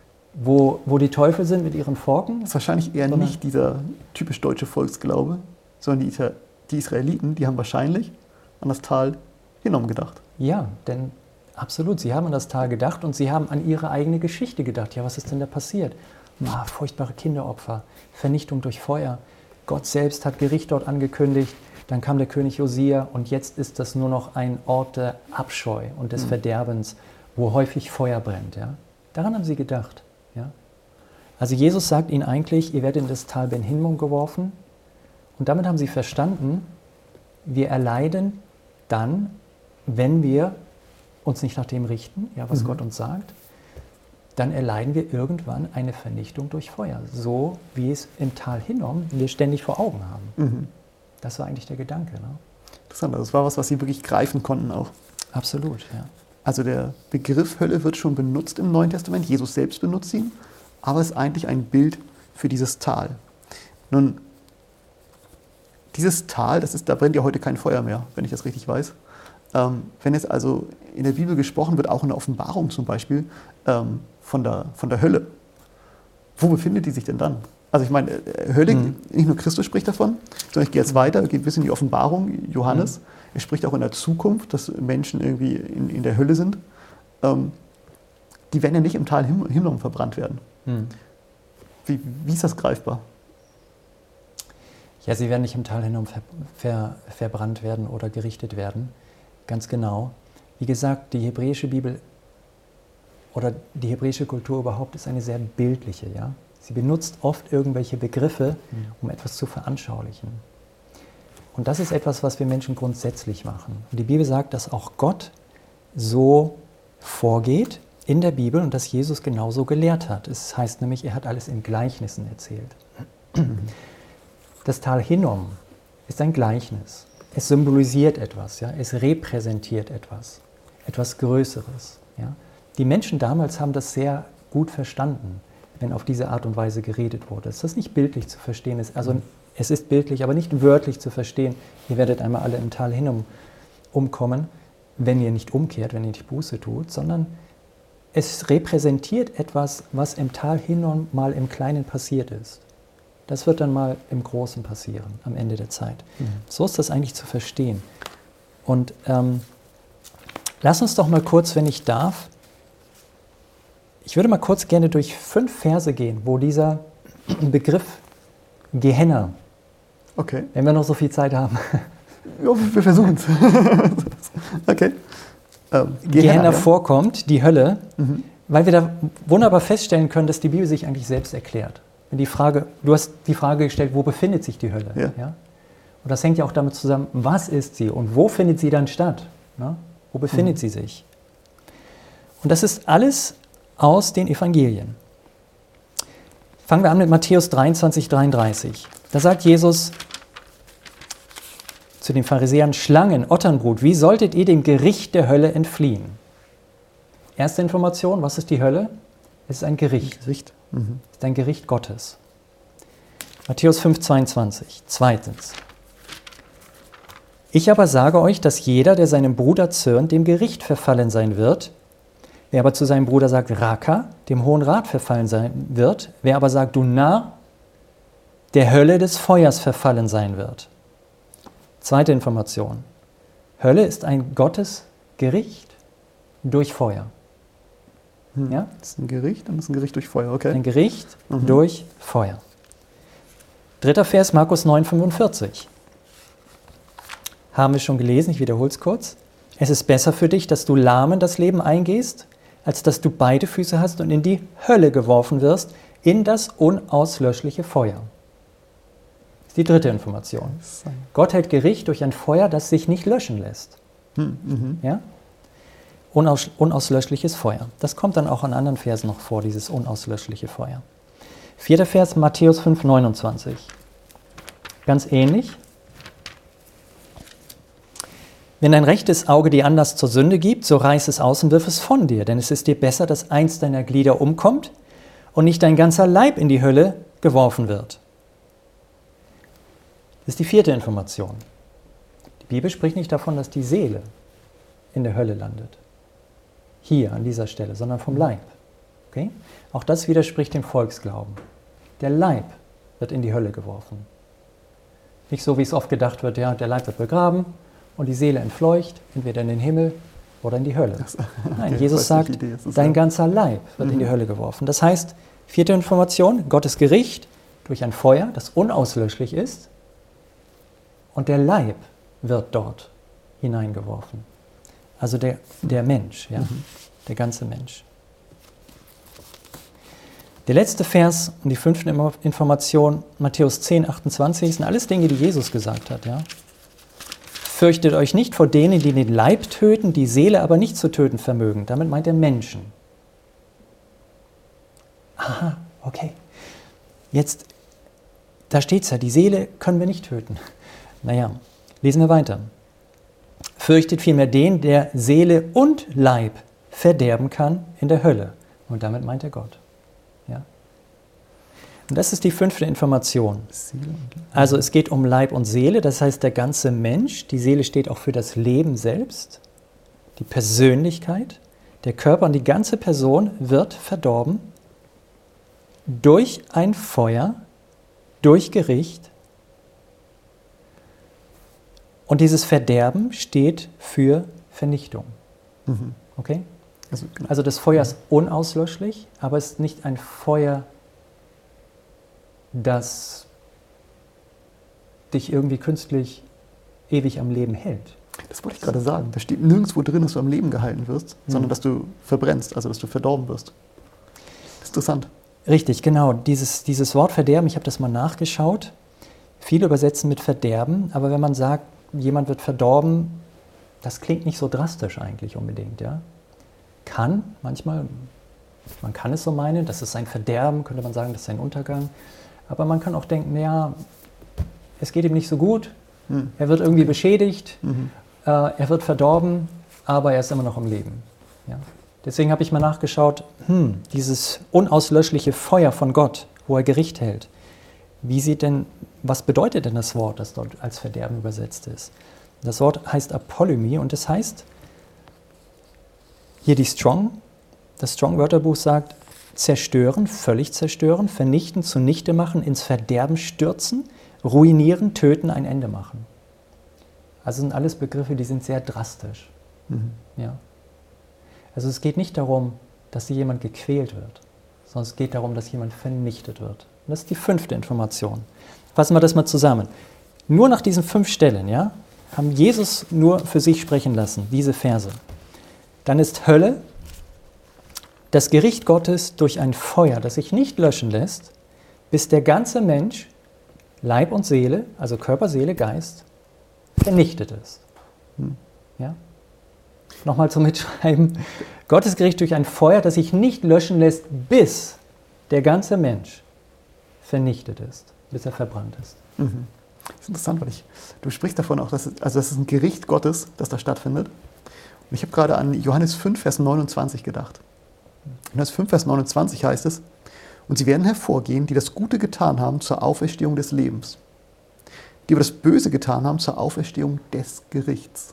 wo, wo die Teufel sind mit ihren Forken? Das ist wahrscheinlich eher Sondern nicht dieser typisch deutsche Volksglaube, sondern die, die Israeliten, die haben wahrscheinlich an das Tal Hinnom gedacht. Ja, denn absolut, sie haben an das Tal gedacht und sie haben an ihre eigene Geschichte gedacht. Ja, was ist denn da passiert? Ah, furchtbare Kinderopfer, Vernichtung durch Feuer. Gott selbst hat Gericht dort angekündigt. Dann kam der König Josia und jetzt ist das nur noch ein Ort der Abscheu und des mhm. Verderbens, wo häufig Feuer brennt. Ja? Daran haben sie gedacht. Ja? Also Jesus sagt ihnen eigentlich, ihr werdet in das Tal Ben Hinnom geworfen. Und damit haben sie verstanden, wir erleiden dann, wenn wir uns nicht nach dem richten, ja, was mhm. Gott uns sagt, dann erleiden wir irgendwann eine Vernichtung durch Feuer. So wie es im Tal Hinnom wir ständig vor Augen haben. Mhm. Das war eigentlich der Gedanke. Ne? Interessant, das war was, was sie wirklich greifen konnten auch. Absolut, ja. Also der Begriff Hölle wird schon benutzt im Neuen Testament, Jesus selbst benutzt ihn, aber es ist eigentlich ein Bild für dieses Tal. Nun, dieses Tal, das ist, da brennt ja heute kein Feuer mehr, wenn ich das richtig weiß. Ähm, wenn jetzt also in der Bibel gesprochen wird, auch in der Offenbarung zum Beispiel, ähm, von, der, von der Hölle, wo befindet die sich denn dann? Also ich meine, Hölle, mhm. nicht nur Christus spricht davon, sondern ich gehe jetzt weiter, gehe bis in die Offenbarung, Johannes, mhm. er spricht auch in der Zukunft, dass Menschen irgendwie in, in der Hölle sind. Ähm, die werden ja nicht im Tal Hinnom verbrannt werden. Mhm. Wie, wie ist das greifbar? Ja, sie werden nicht im Tal Hinnom ver, ver, verbrannt werden oder gerichtet werden. Ganz genau. Wie gesagt, die hebräische Bibel oder die hebräische Kultur überhaupt ist eine sehr bildliche. Ja? Sie benutzt oft irgendwelche Begriffe, um etwas zu veranschaulichen. Und das ist etwas, was wir Menschen grundsätzlich machen. Und die Bibel sagt, dass auch Gott so vorgeht in der Bibel und dass Jesus genauso gelehrt hat. Es heißt nämlich, er hat alles in Gleichnissen erzählt. Das Tal Hinnom ist ein Gleichnis. Es symbolisiert etwas, ja? Es repräsentiert etwas, etwas Größeres. Ja? Die Menschen damals haben das sehr gut verstanden, wenn auf diese Art und Weise geredet wurde. Dass das nicht bildlich zu verstehen ist. Also es ist bildlich, aber nicht wörtlich zu verstehen. Ihr werdet einmal alle im Tal Hinnom umkommen, wenn ihr nicht umkehrt, wenn ihr nicht Buße tut, sondern es repräsentiert etwas, was im Tal Hinnom mal im Kleinen passiert ist. Das wird dann mal im Großen passieren, am Ende der Zeit. Mhm. So ist das eigentlich zu verstehen. Und ähm, lass uns doch mal kurz, wenn ich darf, ich würde mal kurz gerne durch fünf Verse gehen, wo dieser Begriff Gehenna, okay. wenn wir noch so viel Zeit haben. Ja, wir versuchen es. Okay. Ähm, Gehenna, Gehenna ja. vorkommt, die Hölle, mhm. weil wir da wunderbar feststellen können, dass die Bibel sich eigentlich selbst erklärt. Die Frage, du hast die Frage gestellt, wo befindet sich die Hölle? Ja. Ja? Und das hängt ja auch damit zusammen, was ist sie und wo findet sie dann statt? Ne? Wo befindet mhm. sie sich? Und das ist alles aus den Evangelien. Fangen wir an mit Matthäus dreiundzwanzig, dreiunddreißig. Da sagt Jesus zu den Pharisäern: Schlangen, Otternbrut, wie solltet ihr dem Gericht der Hölle entfliehen? Erste Information, was ist die Hölle? Es ist ein Gericht. Gericht. Mhm. Es ist ein Gericht Gottes. Matthäus fünf, zweiundzwanzig. Zweitens. Ich aber sage euch, dass jeder, der seinem Bruder zürnt, dem Gericht verfallen sein wird. Wer aber zu seinem Bruder sagt, Raka, dem Hohen Rat verfallen sein wird. Wer aber sagt, du Narr, der Hölle des Feuers verfallen sein wird. Zweite Information. Hölle ist ein Gottesgericht durch Feuer. Hm. Ja? Das ist ein Gericht und das ist ein Gericht durch Feuer, okay. Ein Gericht mhm. durch Feuer. Dritter Vers, Markus neun, fünfundvierzig. Haben wir schon gelesen, ich wiederhole es kurz. Es ist besser für dich, dass du lahm in das Leben eingehst, als dass du beide Füße hast und in die Hölle geworfen wirst, in das unauslöschliche Feuer. Das ist die dritte Information. Gott hält Gericht durch ein Feuer, das sich nicht löschen lässt. Mhm. Ja? Unaus- unauslöschliches Feuer. Das kommt dann auch an anderen Versen noch vor, dieses unauslöschliche Feuer. Vierter Vers, Matthäus fünf, neunundzwanzig. Ganz ähnlich. Wenn dein rechtes Auge dir Anlass zur Sünde gibt, so reiß es aus und wirf es von dir, denn es ist dir besser, dass eins deiner Glieder umkommt und nicht dein ganzer Leib in die Hölle geworfen wird. Das ist die vierte Information. Die Bibel spricht nicht davon, dass die Seele in der Hölle landet. Hier, an dieser Stelle, sondern vom Leib. Okay? Auch das widerspricht dem Volksglauben. Der Leib wird in die Hölle geworfen. Nicht so, wie es oft gedacht wird, ja, der Leib wird begraben und die Seele entfleucht, entweder in den Himmel oder in die Hölle. Okay, nein, Jesus sagt, Idee, dein ganzer Leib wird mhm. in die Hölle geworfen. Das heißt, vierte Information, Gottes Gericht durch ein Feuer, das unauslöschlich ist, und der Leib wird dort hineingeworfen. Also der, der Mensch, ja, mhm. der ganze Mensch. Der letzte Vers und die fünfte Information, Matthäus zehn, achtundzwanzig, sind alles Dinge, die Jesus gesagt hat. Ja? Fürchtet euch nicht vor denen, die den Leib töten, die Seele aber nicht zu töten vermögen. Damit meint er Menschen. aha, okay. Jetzt, da steht es ja, die Seele können wir nicht töten. Naja, lesen wir weiter. Fürchtet vielmehr den, der Seele und Leib verderben kann in der Hölle. Und damit meint er Gott. Ja? Und das ist die fünfte Information. Also es geht um Leib und Seele, das heißt der ganze Mensch. Die Seele steht auch für das Leben selbst, die Persönlichkeit. Der Körper und die ganze Person wird verdorben durch ein Feuer, durch Gericht. Und dieses Verderben steht für Vernichtung. Mhm. Okay? Also, genau. Also das Feuer ist unauslöschlich, aber es ist nicht ein Feuer, das dich irgendwie künstlich ewig am Leben hält. Das wollte ich gerade sagen. Da steht nirgendwo drin, dass du am Leben gehalten wirst, mhm. sondern dass du verbrennst, also dass du verdorben wirst. Das ist interessant. Richtig, genau. Dieses, dieses Wort Verderben, ich habe das mal nachgeschaut. Viele übersetzen mit Verderben, aber wenn man sagt, jemand wird verdorben, das klingt nicht so drastisch eigentlich unbedingt. Ja? Kann manchmal, man kann es so meinen, das ist sein Verderben, könnte man sagen, das ist sein Untergang. Aber man kann auch denken, naja, es geht ihm nicht so gut, hm. er wird irgendwie beschädigt, mhm. äh, er wird verdorben, aber er ist immer noch am Leben. Ja? Deswegen habe ich mal nachgeschaut, hm, dieses unauslöschliche Feuer von Gott, wo er Gericht hält, wie sieht denn, was bedeutet denn das Wort, das dort als Verderben übersetzt ist? Das Wort heißt Apolymie und es heißt, hier die Strong, das Strong-Wörterbuch sagt, zerstören, völlig zerstören, vernichten, zunichte machen, ins Verderben stürzen, ruinieren, töten, ein Ende machen. Also sind alles Begriffe, die sind sehr drastisch. Mhm. Ja. Also es geht nicht darum, dass hier jemand gequält wird, sondern es geht darum, dass jemand vernichtet wird. Und das ist die fünfte Information. Fassen wir das mal zusammen. Nur nach diesen fünf Stellen, ja, haben Jesus nur für sich sprechen lassen, diese Verse. Dann ist Hölle das Gericht Gottes durch ein Feuer, das sich nicht löschen lässt, bis der ganze Mensch, Leib und Seele, also Körper, Seele, Geist, vernichtet ist. Hm. Ja? Nochmal zum Mitschreiben. Gottes Gericht durch ein Feuer, das sich nicht löschen lässt, bis der ganze Mensch vernichtet ist, bis er verbrannt ist. Mhm. Das ist interessant, weil ich, du sprichst davon auch, dass es, also das ist ein Gericht Gottes, das da stattfindet. Und ich habe gerade an Johannes fünf, Vers neunundzwanzig gedacht. In Johannes fünf, Vers neunundzwanzig heißt es, und sie werden hervorgehen, die das Gute getan haben zur Auferstehung des Lebens, die aber das Böse getan haben zur Auferstehung des Gerichts.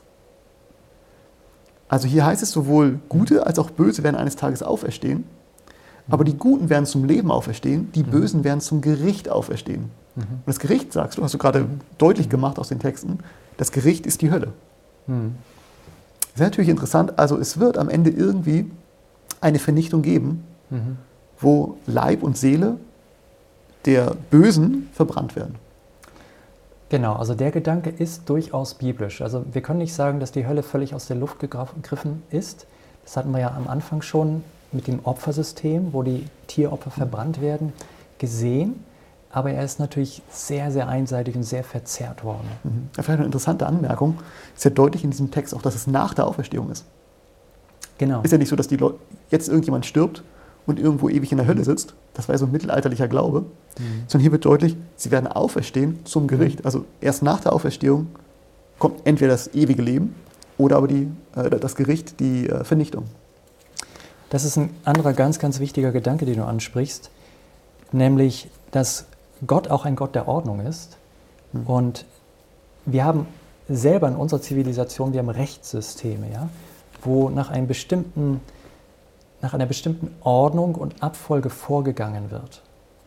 Also hier heißt es, sowohl Gute als auch Böse werden eines Tages auferstehen, aber die Guten werden zum Leben auferstehen, die Bösen werden zum Gericht auferstehen. Mhm. Und das Gericht, sagst du, hast du gerade deutlich gemacht aus den Texten, das Gericht ist die Hölle. Mhm. Das ist natürlich interessant, also es wird am Ende irgendwie eine Vernichtung geben, mhm. wo Leib und Seele der Bösen verbrannt werden. Genau, also der Gedanke ist durchaus biblisch. Also wir können nicht sagen, dass die Hölle völlig aus der Luft gegriffen ist. Das hatten wir ja am Anfang schon mit dem Opfersystem, wo die Tieropfer verbrannt werden, gesehen. Aber er ist natürlich sehr, sehr einseitig und sehr verzerrt worden. Mhm. Ja, vielleicht eine interessante Anmerkung. Es ist ja deutlich in diesem Text auch, dass es nach der Auferstehung ist. Genau. Ist ja nicht so, dass die Leute, jetzt irgendjemand stirbt und irgendwo ewig in der Hölle sitzt. Das war ja so ein mittelalterlicher Glaube. Mhm. Sondern hier wird deutlich, sie werden auferstehen zum Gericht. Mhm. Also erst nach der Auferstehung kommt entweder das ewige Leben oder aber die, äh, das Gericht, die äh, Vernichtung. Das ist ein anderer ganz, ganz wichtiger Gedanke, den du ansprichst. Nämlich, dass Gott auch ein Gott der Ordnung ist. Mhm. Und wir haben selber in unserer Zivilisation, wir haben Rechtssysteme, ja, wo nach einem bestimmten nach einer bestimmten Ordnung und Abfolge vorgegangen wird.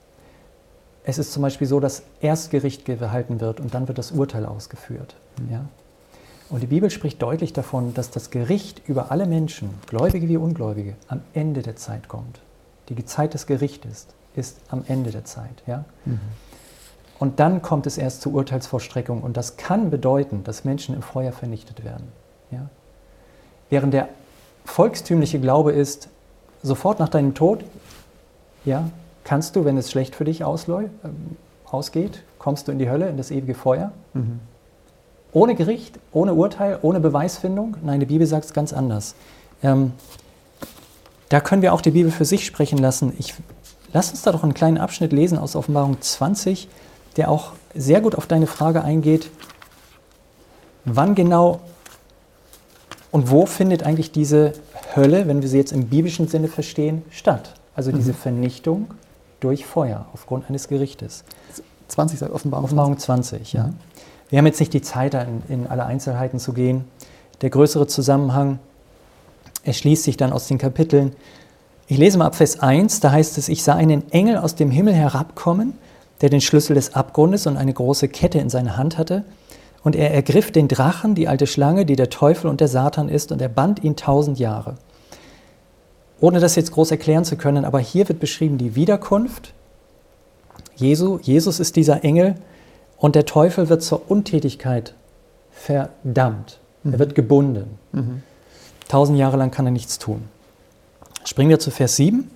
Es ist zum Beispiel so, dass erst Gericht gehalten wird und dann wird das Urteil ausgeführt. Mhm. Ja? Und die Bibel spricht deutlich davon, dass das Gericht über alle Menschen, Gläubige wie Ungläubige, am Ende der Zeit kommt. Die Zeit des Gerichtes ist am Ende der Zeit. Ja? Mhm. Und dann kommt es erst zur Urteilsvollstreckung und das kann bedeuten, dass Menschen im Feuer vernichtet werden. Ja? Während der volkstümliche Glaube ist, sofort nach deinem Tod, ja, kannst du, wenn es schlecht für dich ausläu- äh, ausgeht, kommst du in die Hölle, in das ewige Feuer. Mhm. Ohne Gericht, ohne Urteil, ohne Beweisfindung. Nein, die Bibel sagt es ganz anders. Ähm, da können wir auch die Bibel für sich sprechen lassen. Ich lass uns da doch einen kleinen Abschnitt lesen aus Offenbarung zwanzig, der auch sehr gut auf deine Frage eingeht, wann genau und wo findet eigentlich diese Hölle, wenn wir sie jetzt im biblischen Sinne verstehen, statt? Also diese mhm. Vernichtung durch Feuer aufgrund eines Gerichtes. zwanzig sagt Offenbarung. Offenbarung zwanzig, ja. Mhm. Wir haben jetzt nicht die Zeit, da in, in alle Einzelheiten zu gehen. Der größere Zusammenhang erschließt sich dann aus den Kapiteln. Ich lese mal ab Vers eins, da heißt es, ich sah einen Engel aus dem Himmel herabkommen, der den Schlüssel des Abgrundes und eine große Kette in seiner Hand hatte. Und er ergriff den Drachen, die alte Schlange, die der Teufel und der Satan ist, und er band ihn tausend Jahre. Ohne das jetzt groß erklären zu können, aber hier wird beschrieben die Wiederkunft Jesu. Jesus ist dieser Engel und der Teufel wird zur Untätigkeit verdammt. Mhm. Er wird gebunden. Mhm. Tausend Jahre lang kann er nichts tun. Springen wir zu Vers sieben.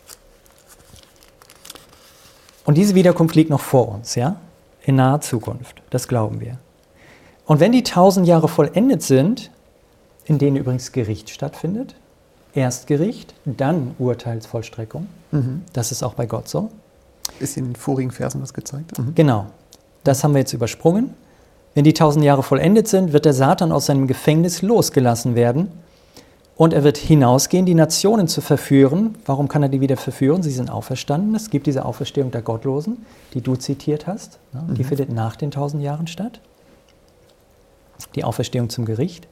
Und diese Wiederkunft liegt noch vor uns, ja? In naher Zukunft. Das glauben wir. Und wenn die tausend Jahre vollendet sind, in denen übrigens Gericht stattfindet, erst Gericht, dann Urteilsvollstreckung, mhm. das ist auch bei Gott so. Ist in den vorigen Versen was gezeigt? Mhm. Genau, das haben wir jetzt übersprungen. Wenn die tausend Jahre vollendet sind, wird der Satan aus seinem Gefängnis losgelassen werden und er wird hinausgehen, die Nationen zu verführen. Warum kann er die wieder verführen? Sie sind auferstanden. Es gibt diese Auferstehung der Gottlosen, die du zitiert hast. Die mhm. findet nach den tausend Jahren statt. Die Auferstehung zum Gericht.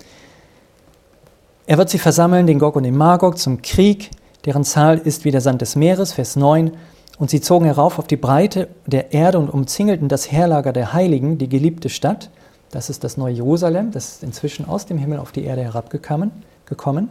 Er wird sie versammeln, den Gog und den Magog, zum Krieg. Deren Zahl ist wie der Sand des Meeres, Vers neun. Und sie zogen herauf auf die Breite der Erde und umzingelten das Heerlager der Heiligen, die geliebte Stadt. Das ist das neue Jerusalem, das ist inzwischen aus dem Himmel auf die Erde herabgekommen. Gekommen.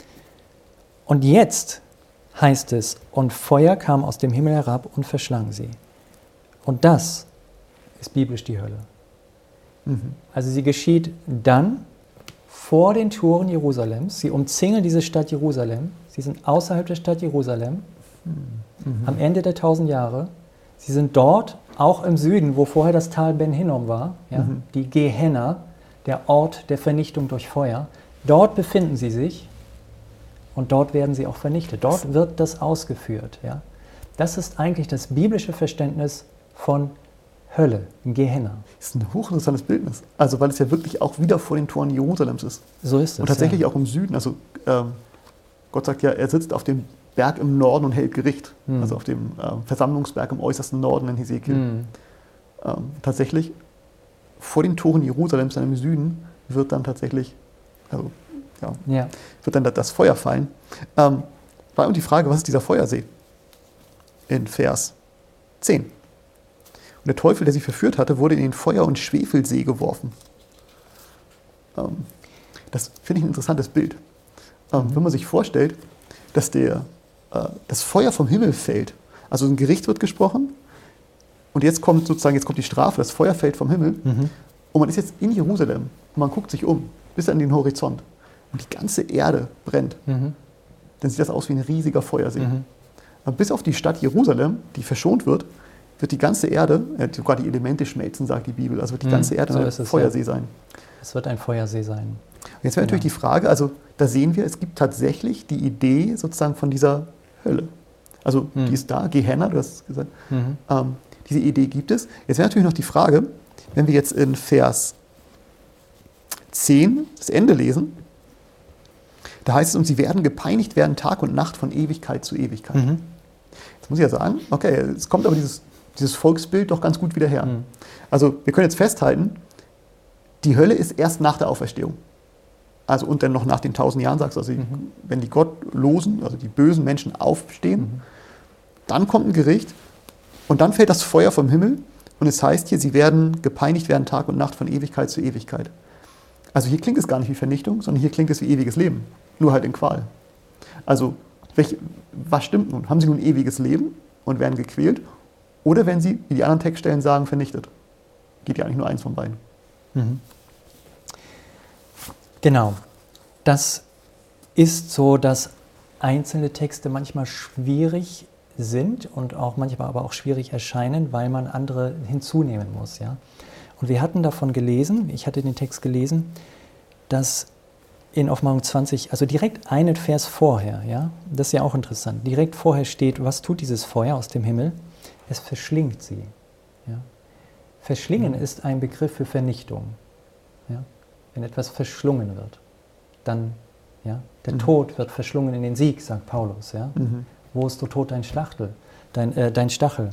Und jetzt heißt es, und Feuer kam aus dem Himmel herab und verschlang sie. Und das ist biblisch die Hölle. Mhm. Also sie geschieht dann vor den Toren Jerusalems. Sie umzingeln diese Stadt Jerusalem. Sie sind außerhalb der Stadt Jerusalem. Mhm. Am Ende der tausend Jahre. Sie sind dort, auch im Süden, wo vorher das Tal Ben Hinnom war, ja, mhm. die Gehenna, der Ort der Vernichtung durch Feuer. Dort befinden sie sich und dort werden sie auch vernichtet. Dort wird das ausgeführt. Ja. Das ist eigentlich das biblische Verständnis von Hölle, Gehenna. Das ist ein hochinteressantes Bildnis. Also weil es ja wirklich auch wieder vor den Toren Jerusalems ist. So ist es. Und tatsächlich ja. auch im Süden. Also ähm, Gott sagt ja, er sitzt auf dem Berg im Norden und hält Gericht. Hm. Also auf dem äh, Versammlungsberg im äußersten Norden in Hesekiel. Hm. Ähm, tatsächlich vor den Toren Jerusalems, dann im Süden, wird dann tatsächlich Also, ja, ja. wird dann das Feuer fallen. Ähm, war und die Frage, was ist dieser Feuersee? In Vers zehn. Und der Teufel, der sie verführt hatte, wurde in den Feuer- und Schwefelsee geworfen. Ähm, das finde ich ein interessantes Bild. Ähm, mhm. Wenn man sich vorstellt, dass der, äh, das Feuer vom Himmel fällt, also ein Gericht wird gesprochen, und jetzt kommt sozusagen jetzt kommt die Strafe, das Feuer fällt vom Himmel, mhm. und man ist jetzt in Jerusalem und man guckt sich um, bis an den Horizont. Und die ganze Erde brennt. Mhm. Dann sieht das aus wie ein riesiger Feuersee. Mhm. Aber bis auf die Stadt Jerusalem, die verschont wird, wird die ganze Erde, äh, sogar die Elemente schmelzen, sagt die Bibel, also wird die mhm. ganze Erde so ein es, Feuersee ja. sein. Es wird ein Feuersee sein. Und jetzt wäre ja. natürlich die Frage, also da sehen wir, es gibt tatsächlich die Idee sozusagen von dieser Hölle. Also mhm. die ist da, Gehenna, du hast gesagt, mhm. ähm, diese Idee gibt es. Jetzt wäre natürlich noch die Frage, wenn wir jetzt in Vers zehn das Ende lesen, da heißt es, und sie werden gepeinigt werden Tag und Nacht von Ewigkeit zu Ewigkeit. Mhm. Jetzt muss ich ja sagen, okay, es kommt aber dieses, dieses Volksbild doch ganz gut wieder her. Mhm. Also wir können jetzt festhalten, die Hölle ist erst nach der Auferstehung. Also und dann noch nach den tausend Jahren, sagst du, also mhm. wenn die Gottlosen, also die bösen Menschen aufstehen, mhm. dann kommt ein Gericht und dann fällt das Feuer vom Himmel und es heißt hier, sie werden gepeinigt werden Tag und Nacht von Ewigkeit zu Ewigkeit. Also hier klingt es gar nicht wie Vernichtung, sondern hier klingt es wie ewiges Leben. Nur halt in Qual. Also, welche, was stimmt nun? Haben sie nun ewiges Leben und werden gequält? Oder werden sie, wie die anderen Textstellen sagen, vernichtet? Geht ja eigentlich nur eins von beiden. Mhm. Genau. Das ist so, dass einzelne Texte manchmal schwierig sind und auch manchmal aber auch schwierig erscheinen, weil man andere hinzunehmen muss. Ja? Und wir hatten davon gelesen, ich hatte den Text gelesen, dass in Offenbarung zwanzig, also direkt einen Vers vorher, ja, das ist ja auch interessant, direkt vorher steht, was tut dieses Feuer aus dem Himmel? Es verschlingt sie. Ja. Verschlingen mhm. ist ein Begriff für Vernichtung. Ja. Wenn etwas verschlungen wird, dann, ja, der mhm. Tod wird verschlungen in den Sieg, sagt Paulus. Ja. Mhm. Wo ist, du Tod, dein Stachel? Dein, äh, dein Stachel?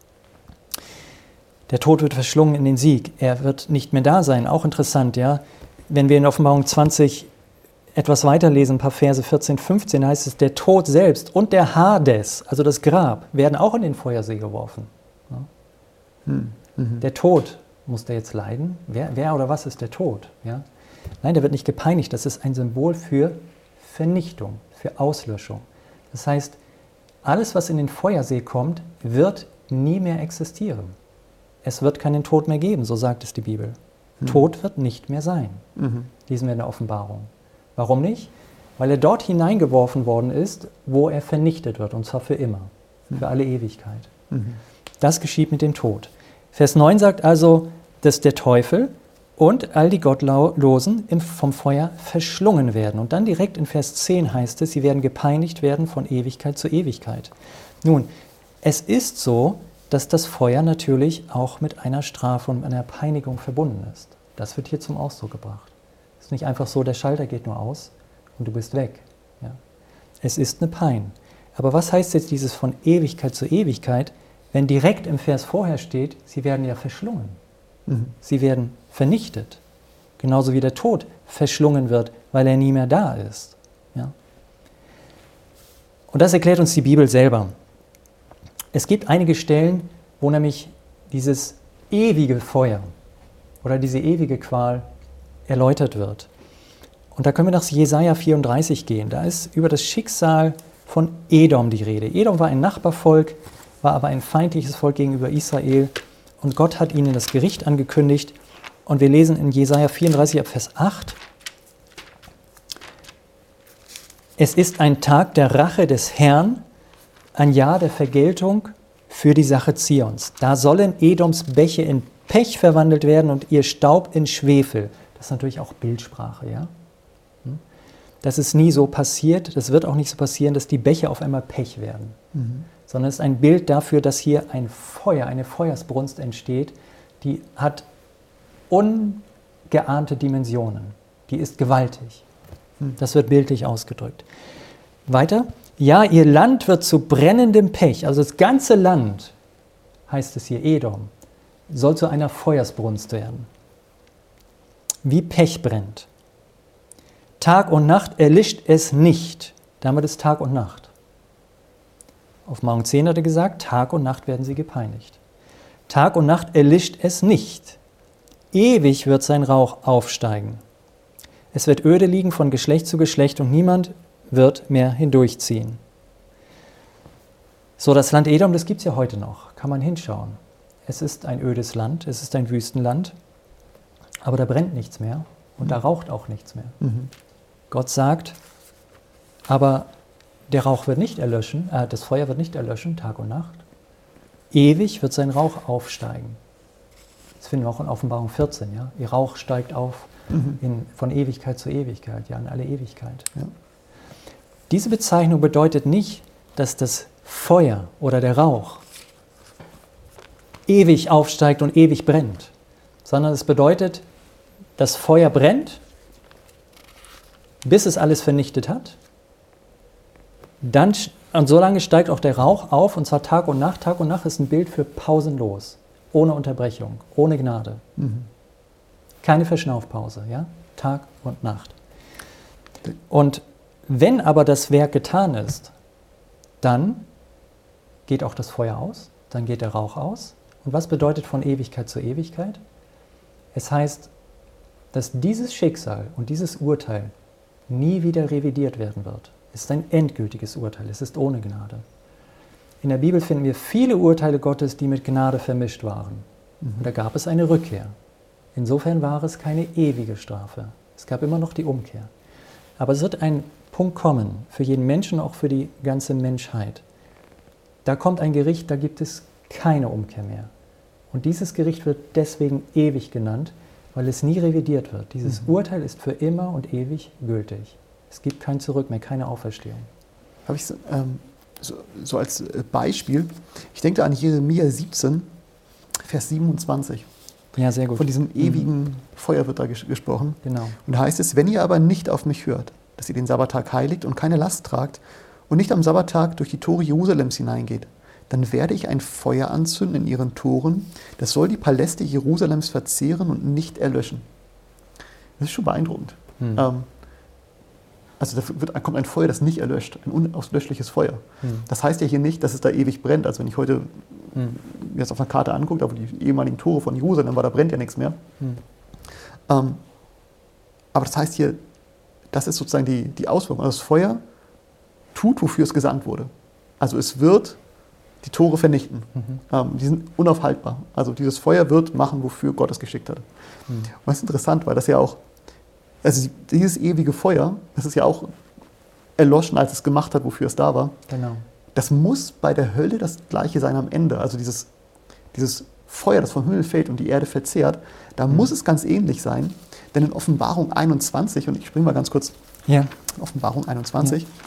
Der Tod wird verschlungen in den Sieg. Er wird nicht mehr da sein. Auch interessant, ja. Wenn wir in Offenbarung zwanzig etwas weiterlesen, ein paar Verse vierzehn, fünfzehn, heißt es, der Tod selbst und der Hades, also das Grab, werden auch in den Feuersee geworfen. Ja. Hm. Mhm. Der Tod, muss der jetzt leiden? Wer, wer oder was ist der Tod? Ja. Nein, der wird nicht gepeinigt. Das ist ein Symbol für Vernichtung, für Auslöschung. Das heißt, alles, was in den Feuersee kommt, wird nie mehr existieren. Es wird keinen Tod mehr geben, so sagt es die Bibel. Mhm. Tod wird nicht mehr sein, mhm. lesen wir in der Offenbarung. Warum nicht? Weil er dort hineingeworfen worden ist, wo er vernichtet wird, und zwar für immer, mhm. für alle Ewigkeit. Mhm. Das geschieht mit dem Tod. Vers neun sagt also, dass der Teufel und all die Gottlosen vom Feuer verschlungen werden. Und dann direkt in Vers zehn heißt es, sie werden gepeinigt werden von Ewigkeit zu Ewigkeit. Nun, es ist so, dass das Feuer natürlich auch mit einer Strafe und einer Peinigung verbunden ist. Das wird hier zum Ausdruck gebracht. Es ist nicht einfach so, der Schalter geht nur aus und du bist weg. Ja. Es ist eine Pein. Aber was heißt jetzt dieses von Ewigkeit zu Ewigkeit, wenn direkt im Vers vorher steht, sie werden ja verschlungen. Mhm. Sie werden vernichtet. Genauso wie der Tod verschlungen wird, weil er nie mehr da ist. Ja. Und das erklärt uns die Bibel selber. Es gibt einige Stellen, wo nämlich dieses ewige Feuer oder diese ewige Qual erläutert wird. Und da können wir nach Jesaja vierunddreißig gehen. Da ist über das Schicksal von Edom die Rede. Edom war ein Nachbarvolk, war aber ein feindliches Volk gegenüber Israel. Und Gott hat ihnen das Gericht angekündigt. Und wir lesen in Jesaja vierunddreißig ab Vers acht. Es ist ein Tag der Rache des Herrn, ein Jahr der Vergeltung für die Sache Zions. Da sollen Edoms Bäche in Pech verwandelt werden und ihr Staub in Schwefel. Das ist natürlich auch Bildsprache, ja. Das ist nie so passiert, das wird auch nicht so passieren, dass die Bäche auf einmal Pech werden. Mhm. Sondern es ist ein Bild dafür, dass hier ein Feuer, eine Feuersbrunst entsteht, die hat ungeahnte Dimensionen. Die ist gewaltig. Mhm. Das wird bildlich ausgedrückt. Weiter. Ja, ihr Land wird zu brennendem Pech, also das ganze Land, heißt es hier, Edom, soll zu einer Feuersbrunst werden. Wie Pech brennt. Tag und Nacht erlischt es nicht. Damit ist Tag und Nacht. Auf Offenbarung zehn hat er gesagt, Tag und Nacht werden sie gepeinigt. Tag und Nacht erlischt es nicht. Ewig wird sein Rauch aufsteigen. Es wird öde liegen von Geschlecht zu Geschlecht und niemand wird mehr hindurchziehen. So, das Land Edom, das gibt es ja heute noch. Kann man hinschauen. Es ist ein ödes Land, es ist ein Wüstenland, aber da brennt nichts mehr und da raucht auch nichts mehr. Mhm. Gott sagt, aber der Rauch wird nicht erlöschen, äh, das Feuer wird nicht erlöschen, Tag und Nacht. Ewig wird sein Rauch aufsteigen. Das finden wir auch in Offenbarung vierzehn. Ja? Ihr Rauch steigt auf mhm. in, von Ewigkeit zu Ewigkeit, ja, in alle Ewigkeit. Ja. Diese Bezeichnung bedeutet nicht, dass das Feuer oder der Rauch ewig aufsteigt und ewig brennt, sondern es bedeutet, das Feuer brennt, bis es alles vernichtet hat. Dann, und so lange steigt auch der Rauch auf, und zwar Tag und Nacht. Tag und Nacht ist ein Bild für pausenlos, ohne Unterbrechung, ohne Gnade. Mhm. Keine Verschnaufpause, ja? Tag und Nacht. Und wenn aber das Werk getan ist, dann geht auch das Feuer aus, dann geht der Rauch aus. Und was bedeutet von Ewigkeit zu Ewigkeit? Es heißt, dass dieses Schicksal und dieses Urteil nie wieder revidiert werden wird. Es ist ein endgültiges Urteil, es ist ohne Gnade. In der Bibel finden wir viele Urteile Gottes, die mit Gnade vermischt waren. Und da gab es eine Rückkehr. Insofern war es keine ewige Strafe. Es gab immer noch die Umkehr. Aber es wird ein Punkt kommen, für jeden Menschen, auch für die ganze Menschheit. Da kommt ein Gericht, da gibt es keine Umkehr mehr. Und dieses Gericht wird deswegen ewig genannt, weil es nie revidiert wird. Dieses mhm. Urteil ist für immer und ewig gültig. Es gibt kein Zurück mehr, keine Auferstehung. Habe ich so, ähm, so, so als Beispiel, ich denke an Jeremia siebzehn, Vers siebenundzwanzig. Ja, sehr gut. Von diesem ewigen mhm. Feuer wird da ges- gesprochen. Genau. Und da heißt es, wenn ihr aber nicht auf mich hört, dass ihr den Sabbattag heiligt und keine Last tragt und nicht am Sabbattag durch die Tore Jerusalems hineingeht, dann werde ich ein Feuer anzünden in ihren Toren, das soll die Paläste Jerusalems verzehren und nicht erlöschen. Das ist schon beeindruckend. Mhm. Ähm, also da wird, kommt ein Feuer, das nicht erlöscht, ein unauslöschliches Feuer. Mhm. Das heißt ja hier nicht, dass es da ewig brennt. Also wenn ich heute mhm. mir das auf einer Karte angucke, da wo die ehemaligen Tore von Jerusalem war, da brennt ja nichts mehr. Mhm. Ähm, aber das heißt hier, das ist sozusagen die, die Auswirkung. Also das Feuer tut, wofür es gesandt wurde. Also es wird die Tore vernichten. Mhm. Ähm, die sind unaufhaltbar. Also dieses Feuer wird machen, wofür Gott es geschickt hat. Mhm. Und das ist interessant, weil das ja auch, also dieses ewige Feuer, das ist ja auch erloschen, als es gemacht hat, wofür es da war. Genau. Das muss bei der Hölle das Gleiche sein am Ende. Also dieses, dieses Feuer, das vom Himmel fällt und die Erde verzehrt, da mhm. muss es ganz ähnlich sein. Denn in Offenbarung einundzwanzig, und ich springe mal ganz kurz, ja. Offenbarung einundzwanzig, ja.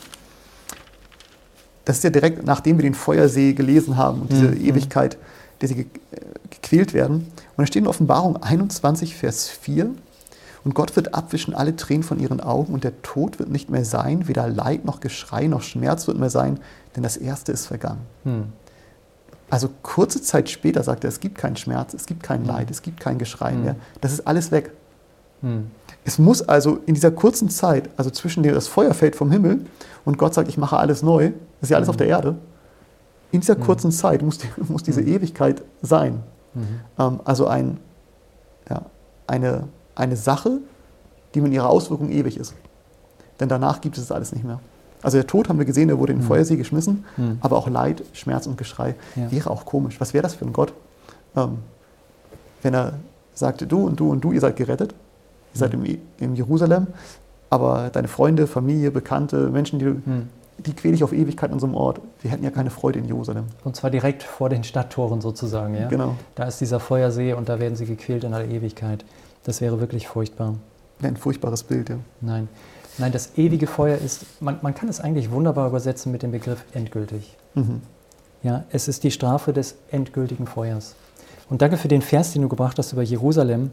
das ist ja direkt, nachdem wir den Feuersee gelesen haben und diese mhm. Ewigkeit, der sie ge- gequält werden. Und da steht in Offenbarung einundzwanzig, Vers vier, und Gott wird abwischen alle Tränen von ihren Augen und der Tod wird nicht mehr sein, weder Leid noch Geschrei noch Schmerz wird mehr sein, denn das Erste ist vergangen. Mhm. Also kurze Zeit später sagt er, es gibt keinen Schmerz, es gibt kein Leid, mhm. es gibt kein Geschrei mhm. mehr. Das ist alles weg. Mhm. Es muss also in dieser kurzen Zeit, also zwischen dem das Feuer fällt vom Himmel und Gott sagt, ich mache alles neu, das ist ja alles mhm. auf der Erde, in dieser mhm. kurzen Zeit muss, die, muss diese mhm. Ewigkeit sein. Mhm. Ähm, also ein, ja, eine, eine Sache, die mit ihrer Auswirkung ewig ist. Denn danach gibt es das alles nicht mehr. Also der Tod, haben wir gesehen, der wurde in den mhm. Feuersee geschmissen, mhm. aber auch Leid, Schmerz und Geschrei ja. wäre auch komisch. Was wäre das für ein Gott, ähm, wenn er sagte, du und du und du, ihr seid gerettet, ihr seid im, im Jerusalem, aber deine Freunde, Familie, Bekannte, Menschen, die, mhm. die quäle ich auf Ewigkeit an so einem Ort. Wir hätten ja keine Freude in Jerusalem. Und zwar direkt vor den Stadttoren sozusagen. Ja? Genau. Da ist dieser Feuersee und da werden sie gequält in aller Ewigkeit. Das wäre wirklich furchtbar. Ein furchtbares Bild, ja. Nein. Nein, das ewige Feuer ist, man, man kann es eigentlich wunderbar übersetzen mit dem Begriff endgültig. Mhm. Ja, es ist die Strafe des endgültigen Feuers. Und danke für den Vers, den du gebracht hast über Jerusalem.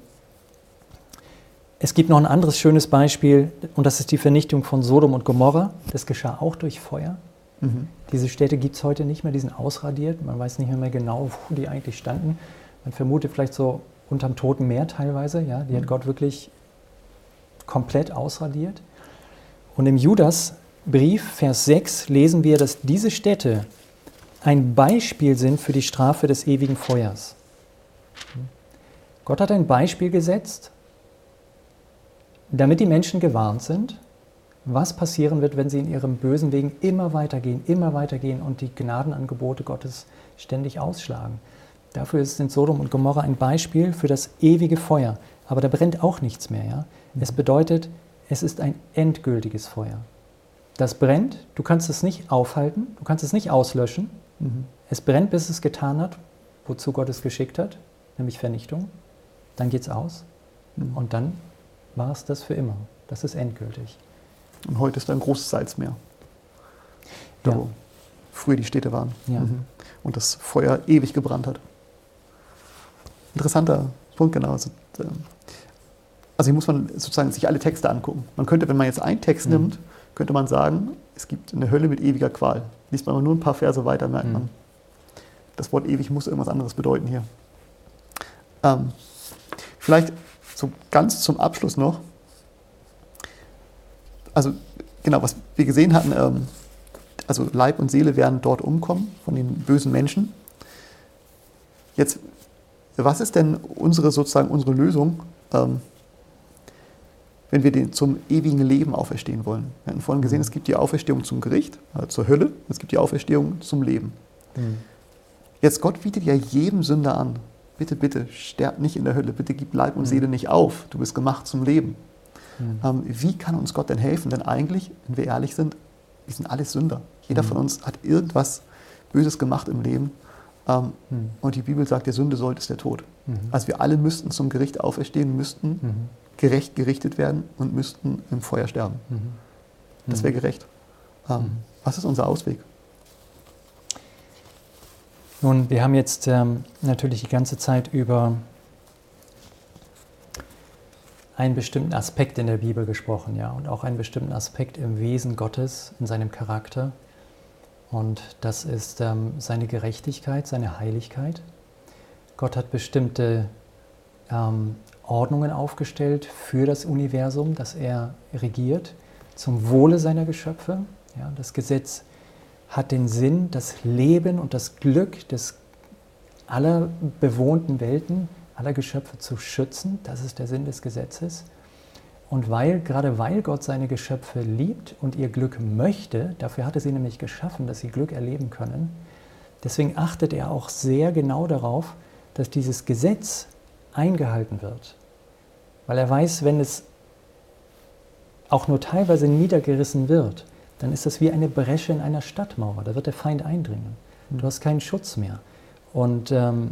Es gibt noch ein anderes schönes Beispiel, und das ist die Vernichtung von Sodom und Gomorra. Das geschah auch durch Feuer. Mhm. Diese Städte gibt es heute nicht mehr, die sind ausradiert. Man weiß nicht mehr genau, wo die eigentlich standen. Man vermutet vielleicht so unterm Toten Meer teilweise. Ja, die mhm. hat Gott wirklich komplett ausradiert. Und im Judasbrief, Vers sechs, lesen wir, dass diese Städte ein Beispiel sind für die Strafe des ewigen Feuers. Gott hat ein Beispiel gesetzt, damit die Menschen gewarnt sind, was passieren wird, wenn sie in ihrem bösen Wegen immer weitergehen, immer weitergehen und die Gnadenangebote Gottes ständig ausschlagen. Dafür ist in Sodom und Gomorra ein Beispiel für das ewige Feuer. Aber da brennt auch nichts mehr. Ja? Mhm. Es bedeutet, es ist ein endgültiges Feuer. Das brennt, du kannst es nicht aufhalten, du kannst es nicht auslöschen. Mhm. Es brennt, bis es getan hat, wozu Gott es geschickt hat, nämlich Vernichtung. Dann geht es aus mhm. und dann war es das für immer. Das ist endgültig. Und heute ist da ein großes Salzmeer, da ja. wo früher die Städte waren. Ja. Mhm. Und das Feuer ewig gebrannt hat. Interessanter Punkt, genau. Also, also hier muss man sozusagen sich alle Texte angucken. Man könnte, wenn man jetzt einen Text mhm. nimmt, könnte man sagen, es gibt eine Hölle mit ewiger Qual. Liest man aber nur ein paar Verse weiter, merkt mhm. man, das Wort ewig muss irgendwas anderes bedeuten hier. Ähm, vielleicht so ganz zum Abschluss noch. Also genau, was wir gesehen hatten, ähm, also Leib und Seele werden dort umkommen von den bösen Menschen. Jetzt, was ist denn unsere sozusagen unsere Lösung, ähm, wenn wir den zum ewigen Leben auferstehen wollen? Wir hatten vorhin gesehen, es gibt die Auferstehung zum Gericht, also zur Hölle, es gibt die Auferstehung zum Leben. Mhm. Jetzt, Gott bietet ja jedem Sünder an, bitte, bitte, sterb nicht in der Hölle, bitte gib Leib und mhm. Seele nicht auf, du bist gemacht zum Leben. Mhm. Ähm, wie kann uns Gott denn helfen? Denn eigentlich, wenn wir ehrlich sind, wir sind alles Sünder. Jeder mhm. von uns hat irgendwas Böses gemacht im Leben Ähm, Mhm. Und die Bibel sagt, der Sünde sollte ist der Tod. Mhm. Also wir alle müssten zum Gericht auferstehen, müssten Mhm. gerecht gerichtet werden und müssten im Feuer sterben. Mhm. Das wäre gerecht. Ähm, Mhm. Was ist unser Ausweg? Nun, wir haben jetzt ähm, natürlich die ganze Zeit über einen bestimmten Aspekt in der Bibel gesprochen, ja, und auch einen bestimmten Aspekt im Wesen Gottes, in seinem Charakter. Und das ist ähm, seine Gerechtigkeit, seine Heiligkeit. Gott hat bestimmte ähm, Ordnungen aufgestellt für das Universum, das er regiert, zum Wohle seiner Geschöpfe. Ja, das Gesetz hat den Sinn, das Leben und das Glück des aller bewohnten Welten, aller Geschöpfe zu schützen. Das ist der Sinn des Gesetzes. Und weil, gerade weil Gott seine Geschöpfe liebt und ihr Glück möchte, dafür hat er sie nämlich geschaffen, dass sie Glück erleben können, deswegen achtet er auch sehr genau darauf, dass dieses Gesetz eingehalten wird. Weil er weiß, wenn es auch nur teilweise niedergerissen wird, dann ist das wie eine Bresche in einer Stadtmauer. Da wird der Feind eindringen. Du hast keinen Schutz mehr. Und ähm,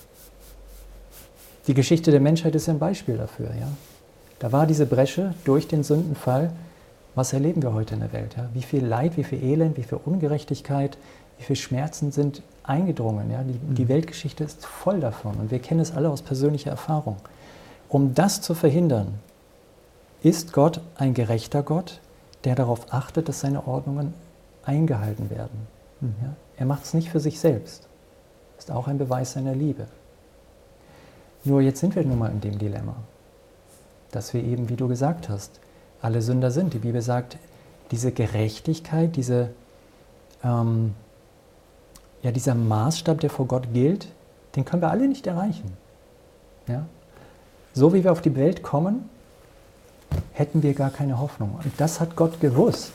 die Geschichte der Menschheit ist ja ein Beispiel dafür. Ja? Da war diese Bresche durch den Sündenfall. Was erleben wir heute in der Welt? Ja? Wie viel Leid, wie viel Elend, wie viel Ungerechtigkeit, wie viel Schmerzen sind eingedrungen. Ja? Die, Mhm. die Weltgeschichte ist voll davon und wir kennen es alle aus persönlicher Erfahrung. Um das zu verhindern, ist Gott ein gerechter Gott, der darauf achtet, dass seine Ordnungen eingehalten werden. Mhm. Ja? Er macht es nicht für sich selbst. Das ist auch ein Beweis seiner Liebe. Nur jetzt sind wir nun mal in dem Dilemma, dass wir eben, wie du gesagt hast, alle Sünder sind. Die Bibel sagt, diese Gerechtigkeit, diese, ähm, ja, dieser Maßstab, der vor Gott gilt, den können wir alle nicht erreichen. Ja? So wie wir auf die Welt kommen, hätten wir gar keine Hoffnung. Und das hat Gott gewusst.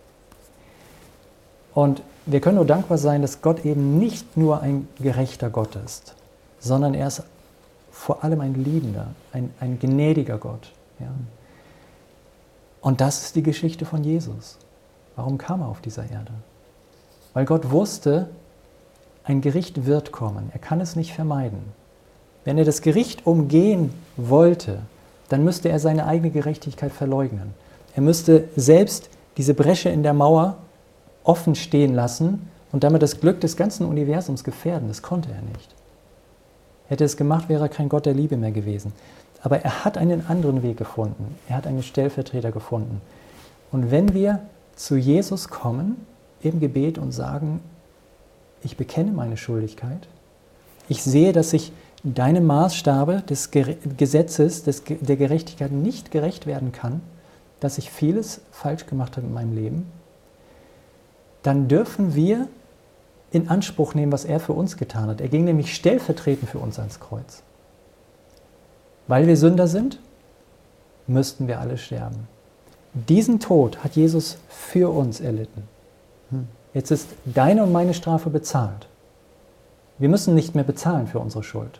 Und wir können nur dankbar sein, dass Gott eben nicht nur ein gerechter Gott ist, sondern er ist vor allem ein liebender, ein, ein gnädiger Gott. Ja. Und das ist die Geschichte von Jesus. Warum kam er auf dieser Erde? Weil Gott wusste, ein Gericht wird kommen. Er kann es nicht vermeiden. Wenn er das Gericht umgehen wollte, dann müsste er seine eigene Gerechtigkeit verleugnen. Er müsste selbst diese Bresche in der Mauer offen stehen lassen und damit das Glück des ganzen Universums gefährden. Das konnte er nicht. Hätte er es gemacht, wäre er kein Gott der Liebe mehr gewesen. Aber er hat einen anderen Weg gefunden. Er hat einen Stellvertreter gefunden. Und wenn wir zu Jesus kommen im Gebet und sagen, ich bekenne meine Schuldigkeit, ich sehe, dass ich deinem Maßstabe des Gesetzes, des, der Gerechtigkeit nicht gerecht werden kann, dass ich vieles falsch gemacht habe in meinem Leben, dann dürfen wir in Anspruch nehmen, was er für uns getan hat. Er ging nämlich stellvertretend für uns ans Kreuz. Weil wir Sünder sind, müssten wir alle sterben. Diesen Tod hat Jesus für uns erlitten. Jetzt ist deine und meine Strafe bezahlt. Wir müssen nicht mehr bezahlen für unsere Schuld.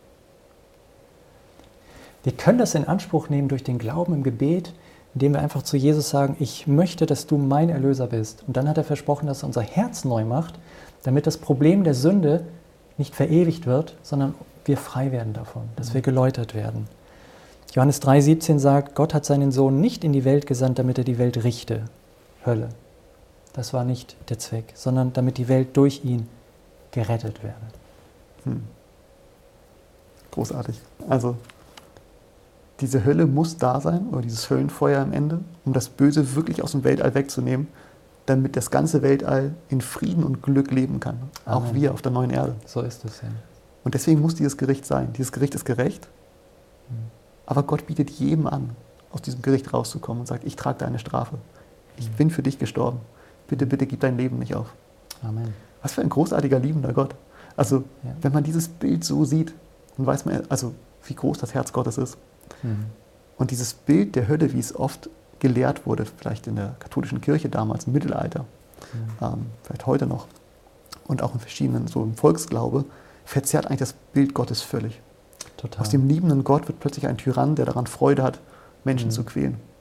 Wir können das in Anspruch nehmen durch den Glauben im Gebet, indem wir einfach zu Jesus sagen, ich möchte, dass du mein Erlöser bist. Und dann hat er versprochen, dass er unser Herz neu macht, damit das Problem der Sünde nicht verewigt wird, sondern wir frei werden davon, dass wir geläutert werden. Johannes drei siebzehn sagt, Gott hat seinen Sohn nicht in die Welt gesandt, damit er die Welt richte. Hölle. Das war nicht der Zweck, sondern damit die Welt durch ihn gerettet werde. Hm. Großartig. Also diese Hölle muss da sein, oder dieses Höllenfeuer am Ende, um das Böse wirklich aus dem Weltall wegzunehmen, damit das ganze Weltall in Frieden und Glück leben kann. Amen. Auch wir auf der neuen Erde. So ist es ja. Und deswegen muss dieses Gericht sein. Dieses Gericht ist gerecht, mhm. aber Gott bietet jedem an, aus diesem Gericht rauszukommen und sagt, ich trage deine Strafe. Ich mhm. bin für dich gestorben. Bitte, bitte gib dein Leben nicht auf. Amen. Was für ein großartiger, liebender Gott. Also, ja. wenn man dieses Bild so sieht, dann weiß man, also, wie groß das Herz Gottes ist. Mhm. Und dieses Bild der Hölle, wie es oft gelehrt wurde, vielleicht in der katholischen Kirche damals, im Mittelalter, mhm. ähm, vielleicht heute noch, und auch in verschiedenen, so im Volksglaube, verzerrt eigentlich das Bild Gottes völlig. Total. Aus dem liebenden Gott wird plötzlich ein Tyrann, der daran Freude hat, Menschen mhm. zu quälen.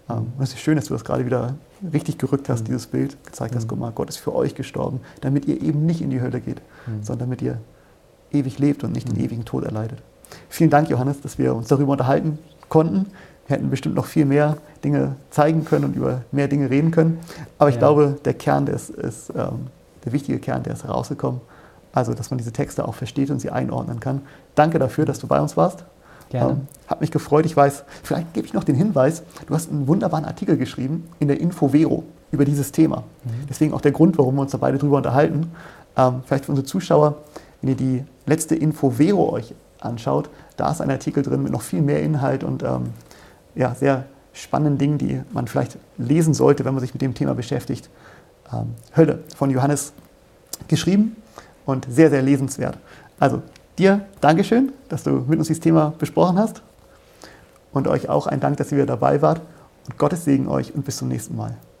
Ähm, und es ist schön, dass du das gerade wieder richtig gerückt hast, mhm. dieses Bild, gezeigt hast, guck mal, Gott ist für euch gestorben, damit ihr eben nicht in die Hölle geht, mhm. sondern damit ihr ewig lebt und nicht den ewigen Tod erleidet. Vielen Dank, Johannes, dass wir uns darüber unterhalten konnten. Wir hätten bestimmt noch viel mehr Dinge zeigen können und über mehr Dinge reden können. Aber ich ja. glaube, der Kern, der ist, ist ähm, der wichtige Kern, der ist herausgekommen. Also, dass man diese Texte auch versteht und sie einordnen kann. Danke dafür, dass du bei uns warst. Gerne. Ähm, hat mich gefreut. Ich weiß, vielleicht gebe ich noch den Hinweis, du hast einen wunderbaren Artikel geschrieben in der Infovero über dieses Thema. Mhm. Deswegen auch der Grund, warum wir uns da beide drüber unterhalten. Ähm, vielleicht für unsere Zuschauer, wenn ihr die letzte Infovero euch anschaut, da ist ein Artikel drin mit noch viel mehr Inhalt und ähm, ja, sehr spannenden Dingen, die man vielleicht lesen sollte, wenn man sich mit dem Thema beschäftigt. Ähm, Hölle von Johannes geschrieben und sehr, sehr lesenswert. Also dir Dankeschön, dass du mit uns dieses Thema besprochen hast und euch auch ein Dank, dass ihr wieder dabei wart und Gottes Segen euch und bis zum nächsten Mal.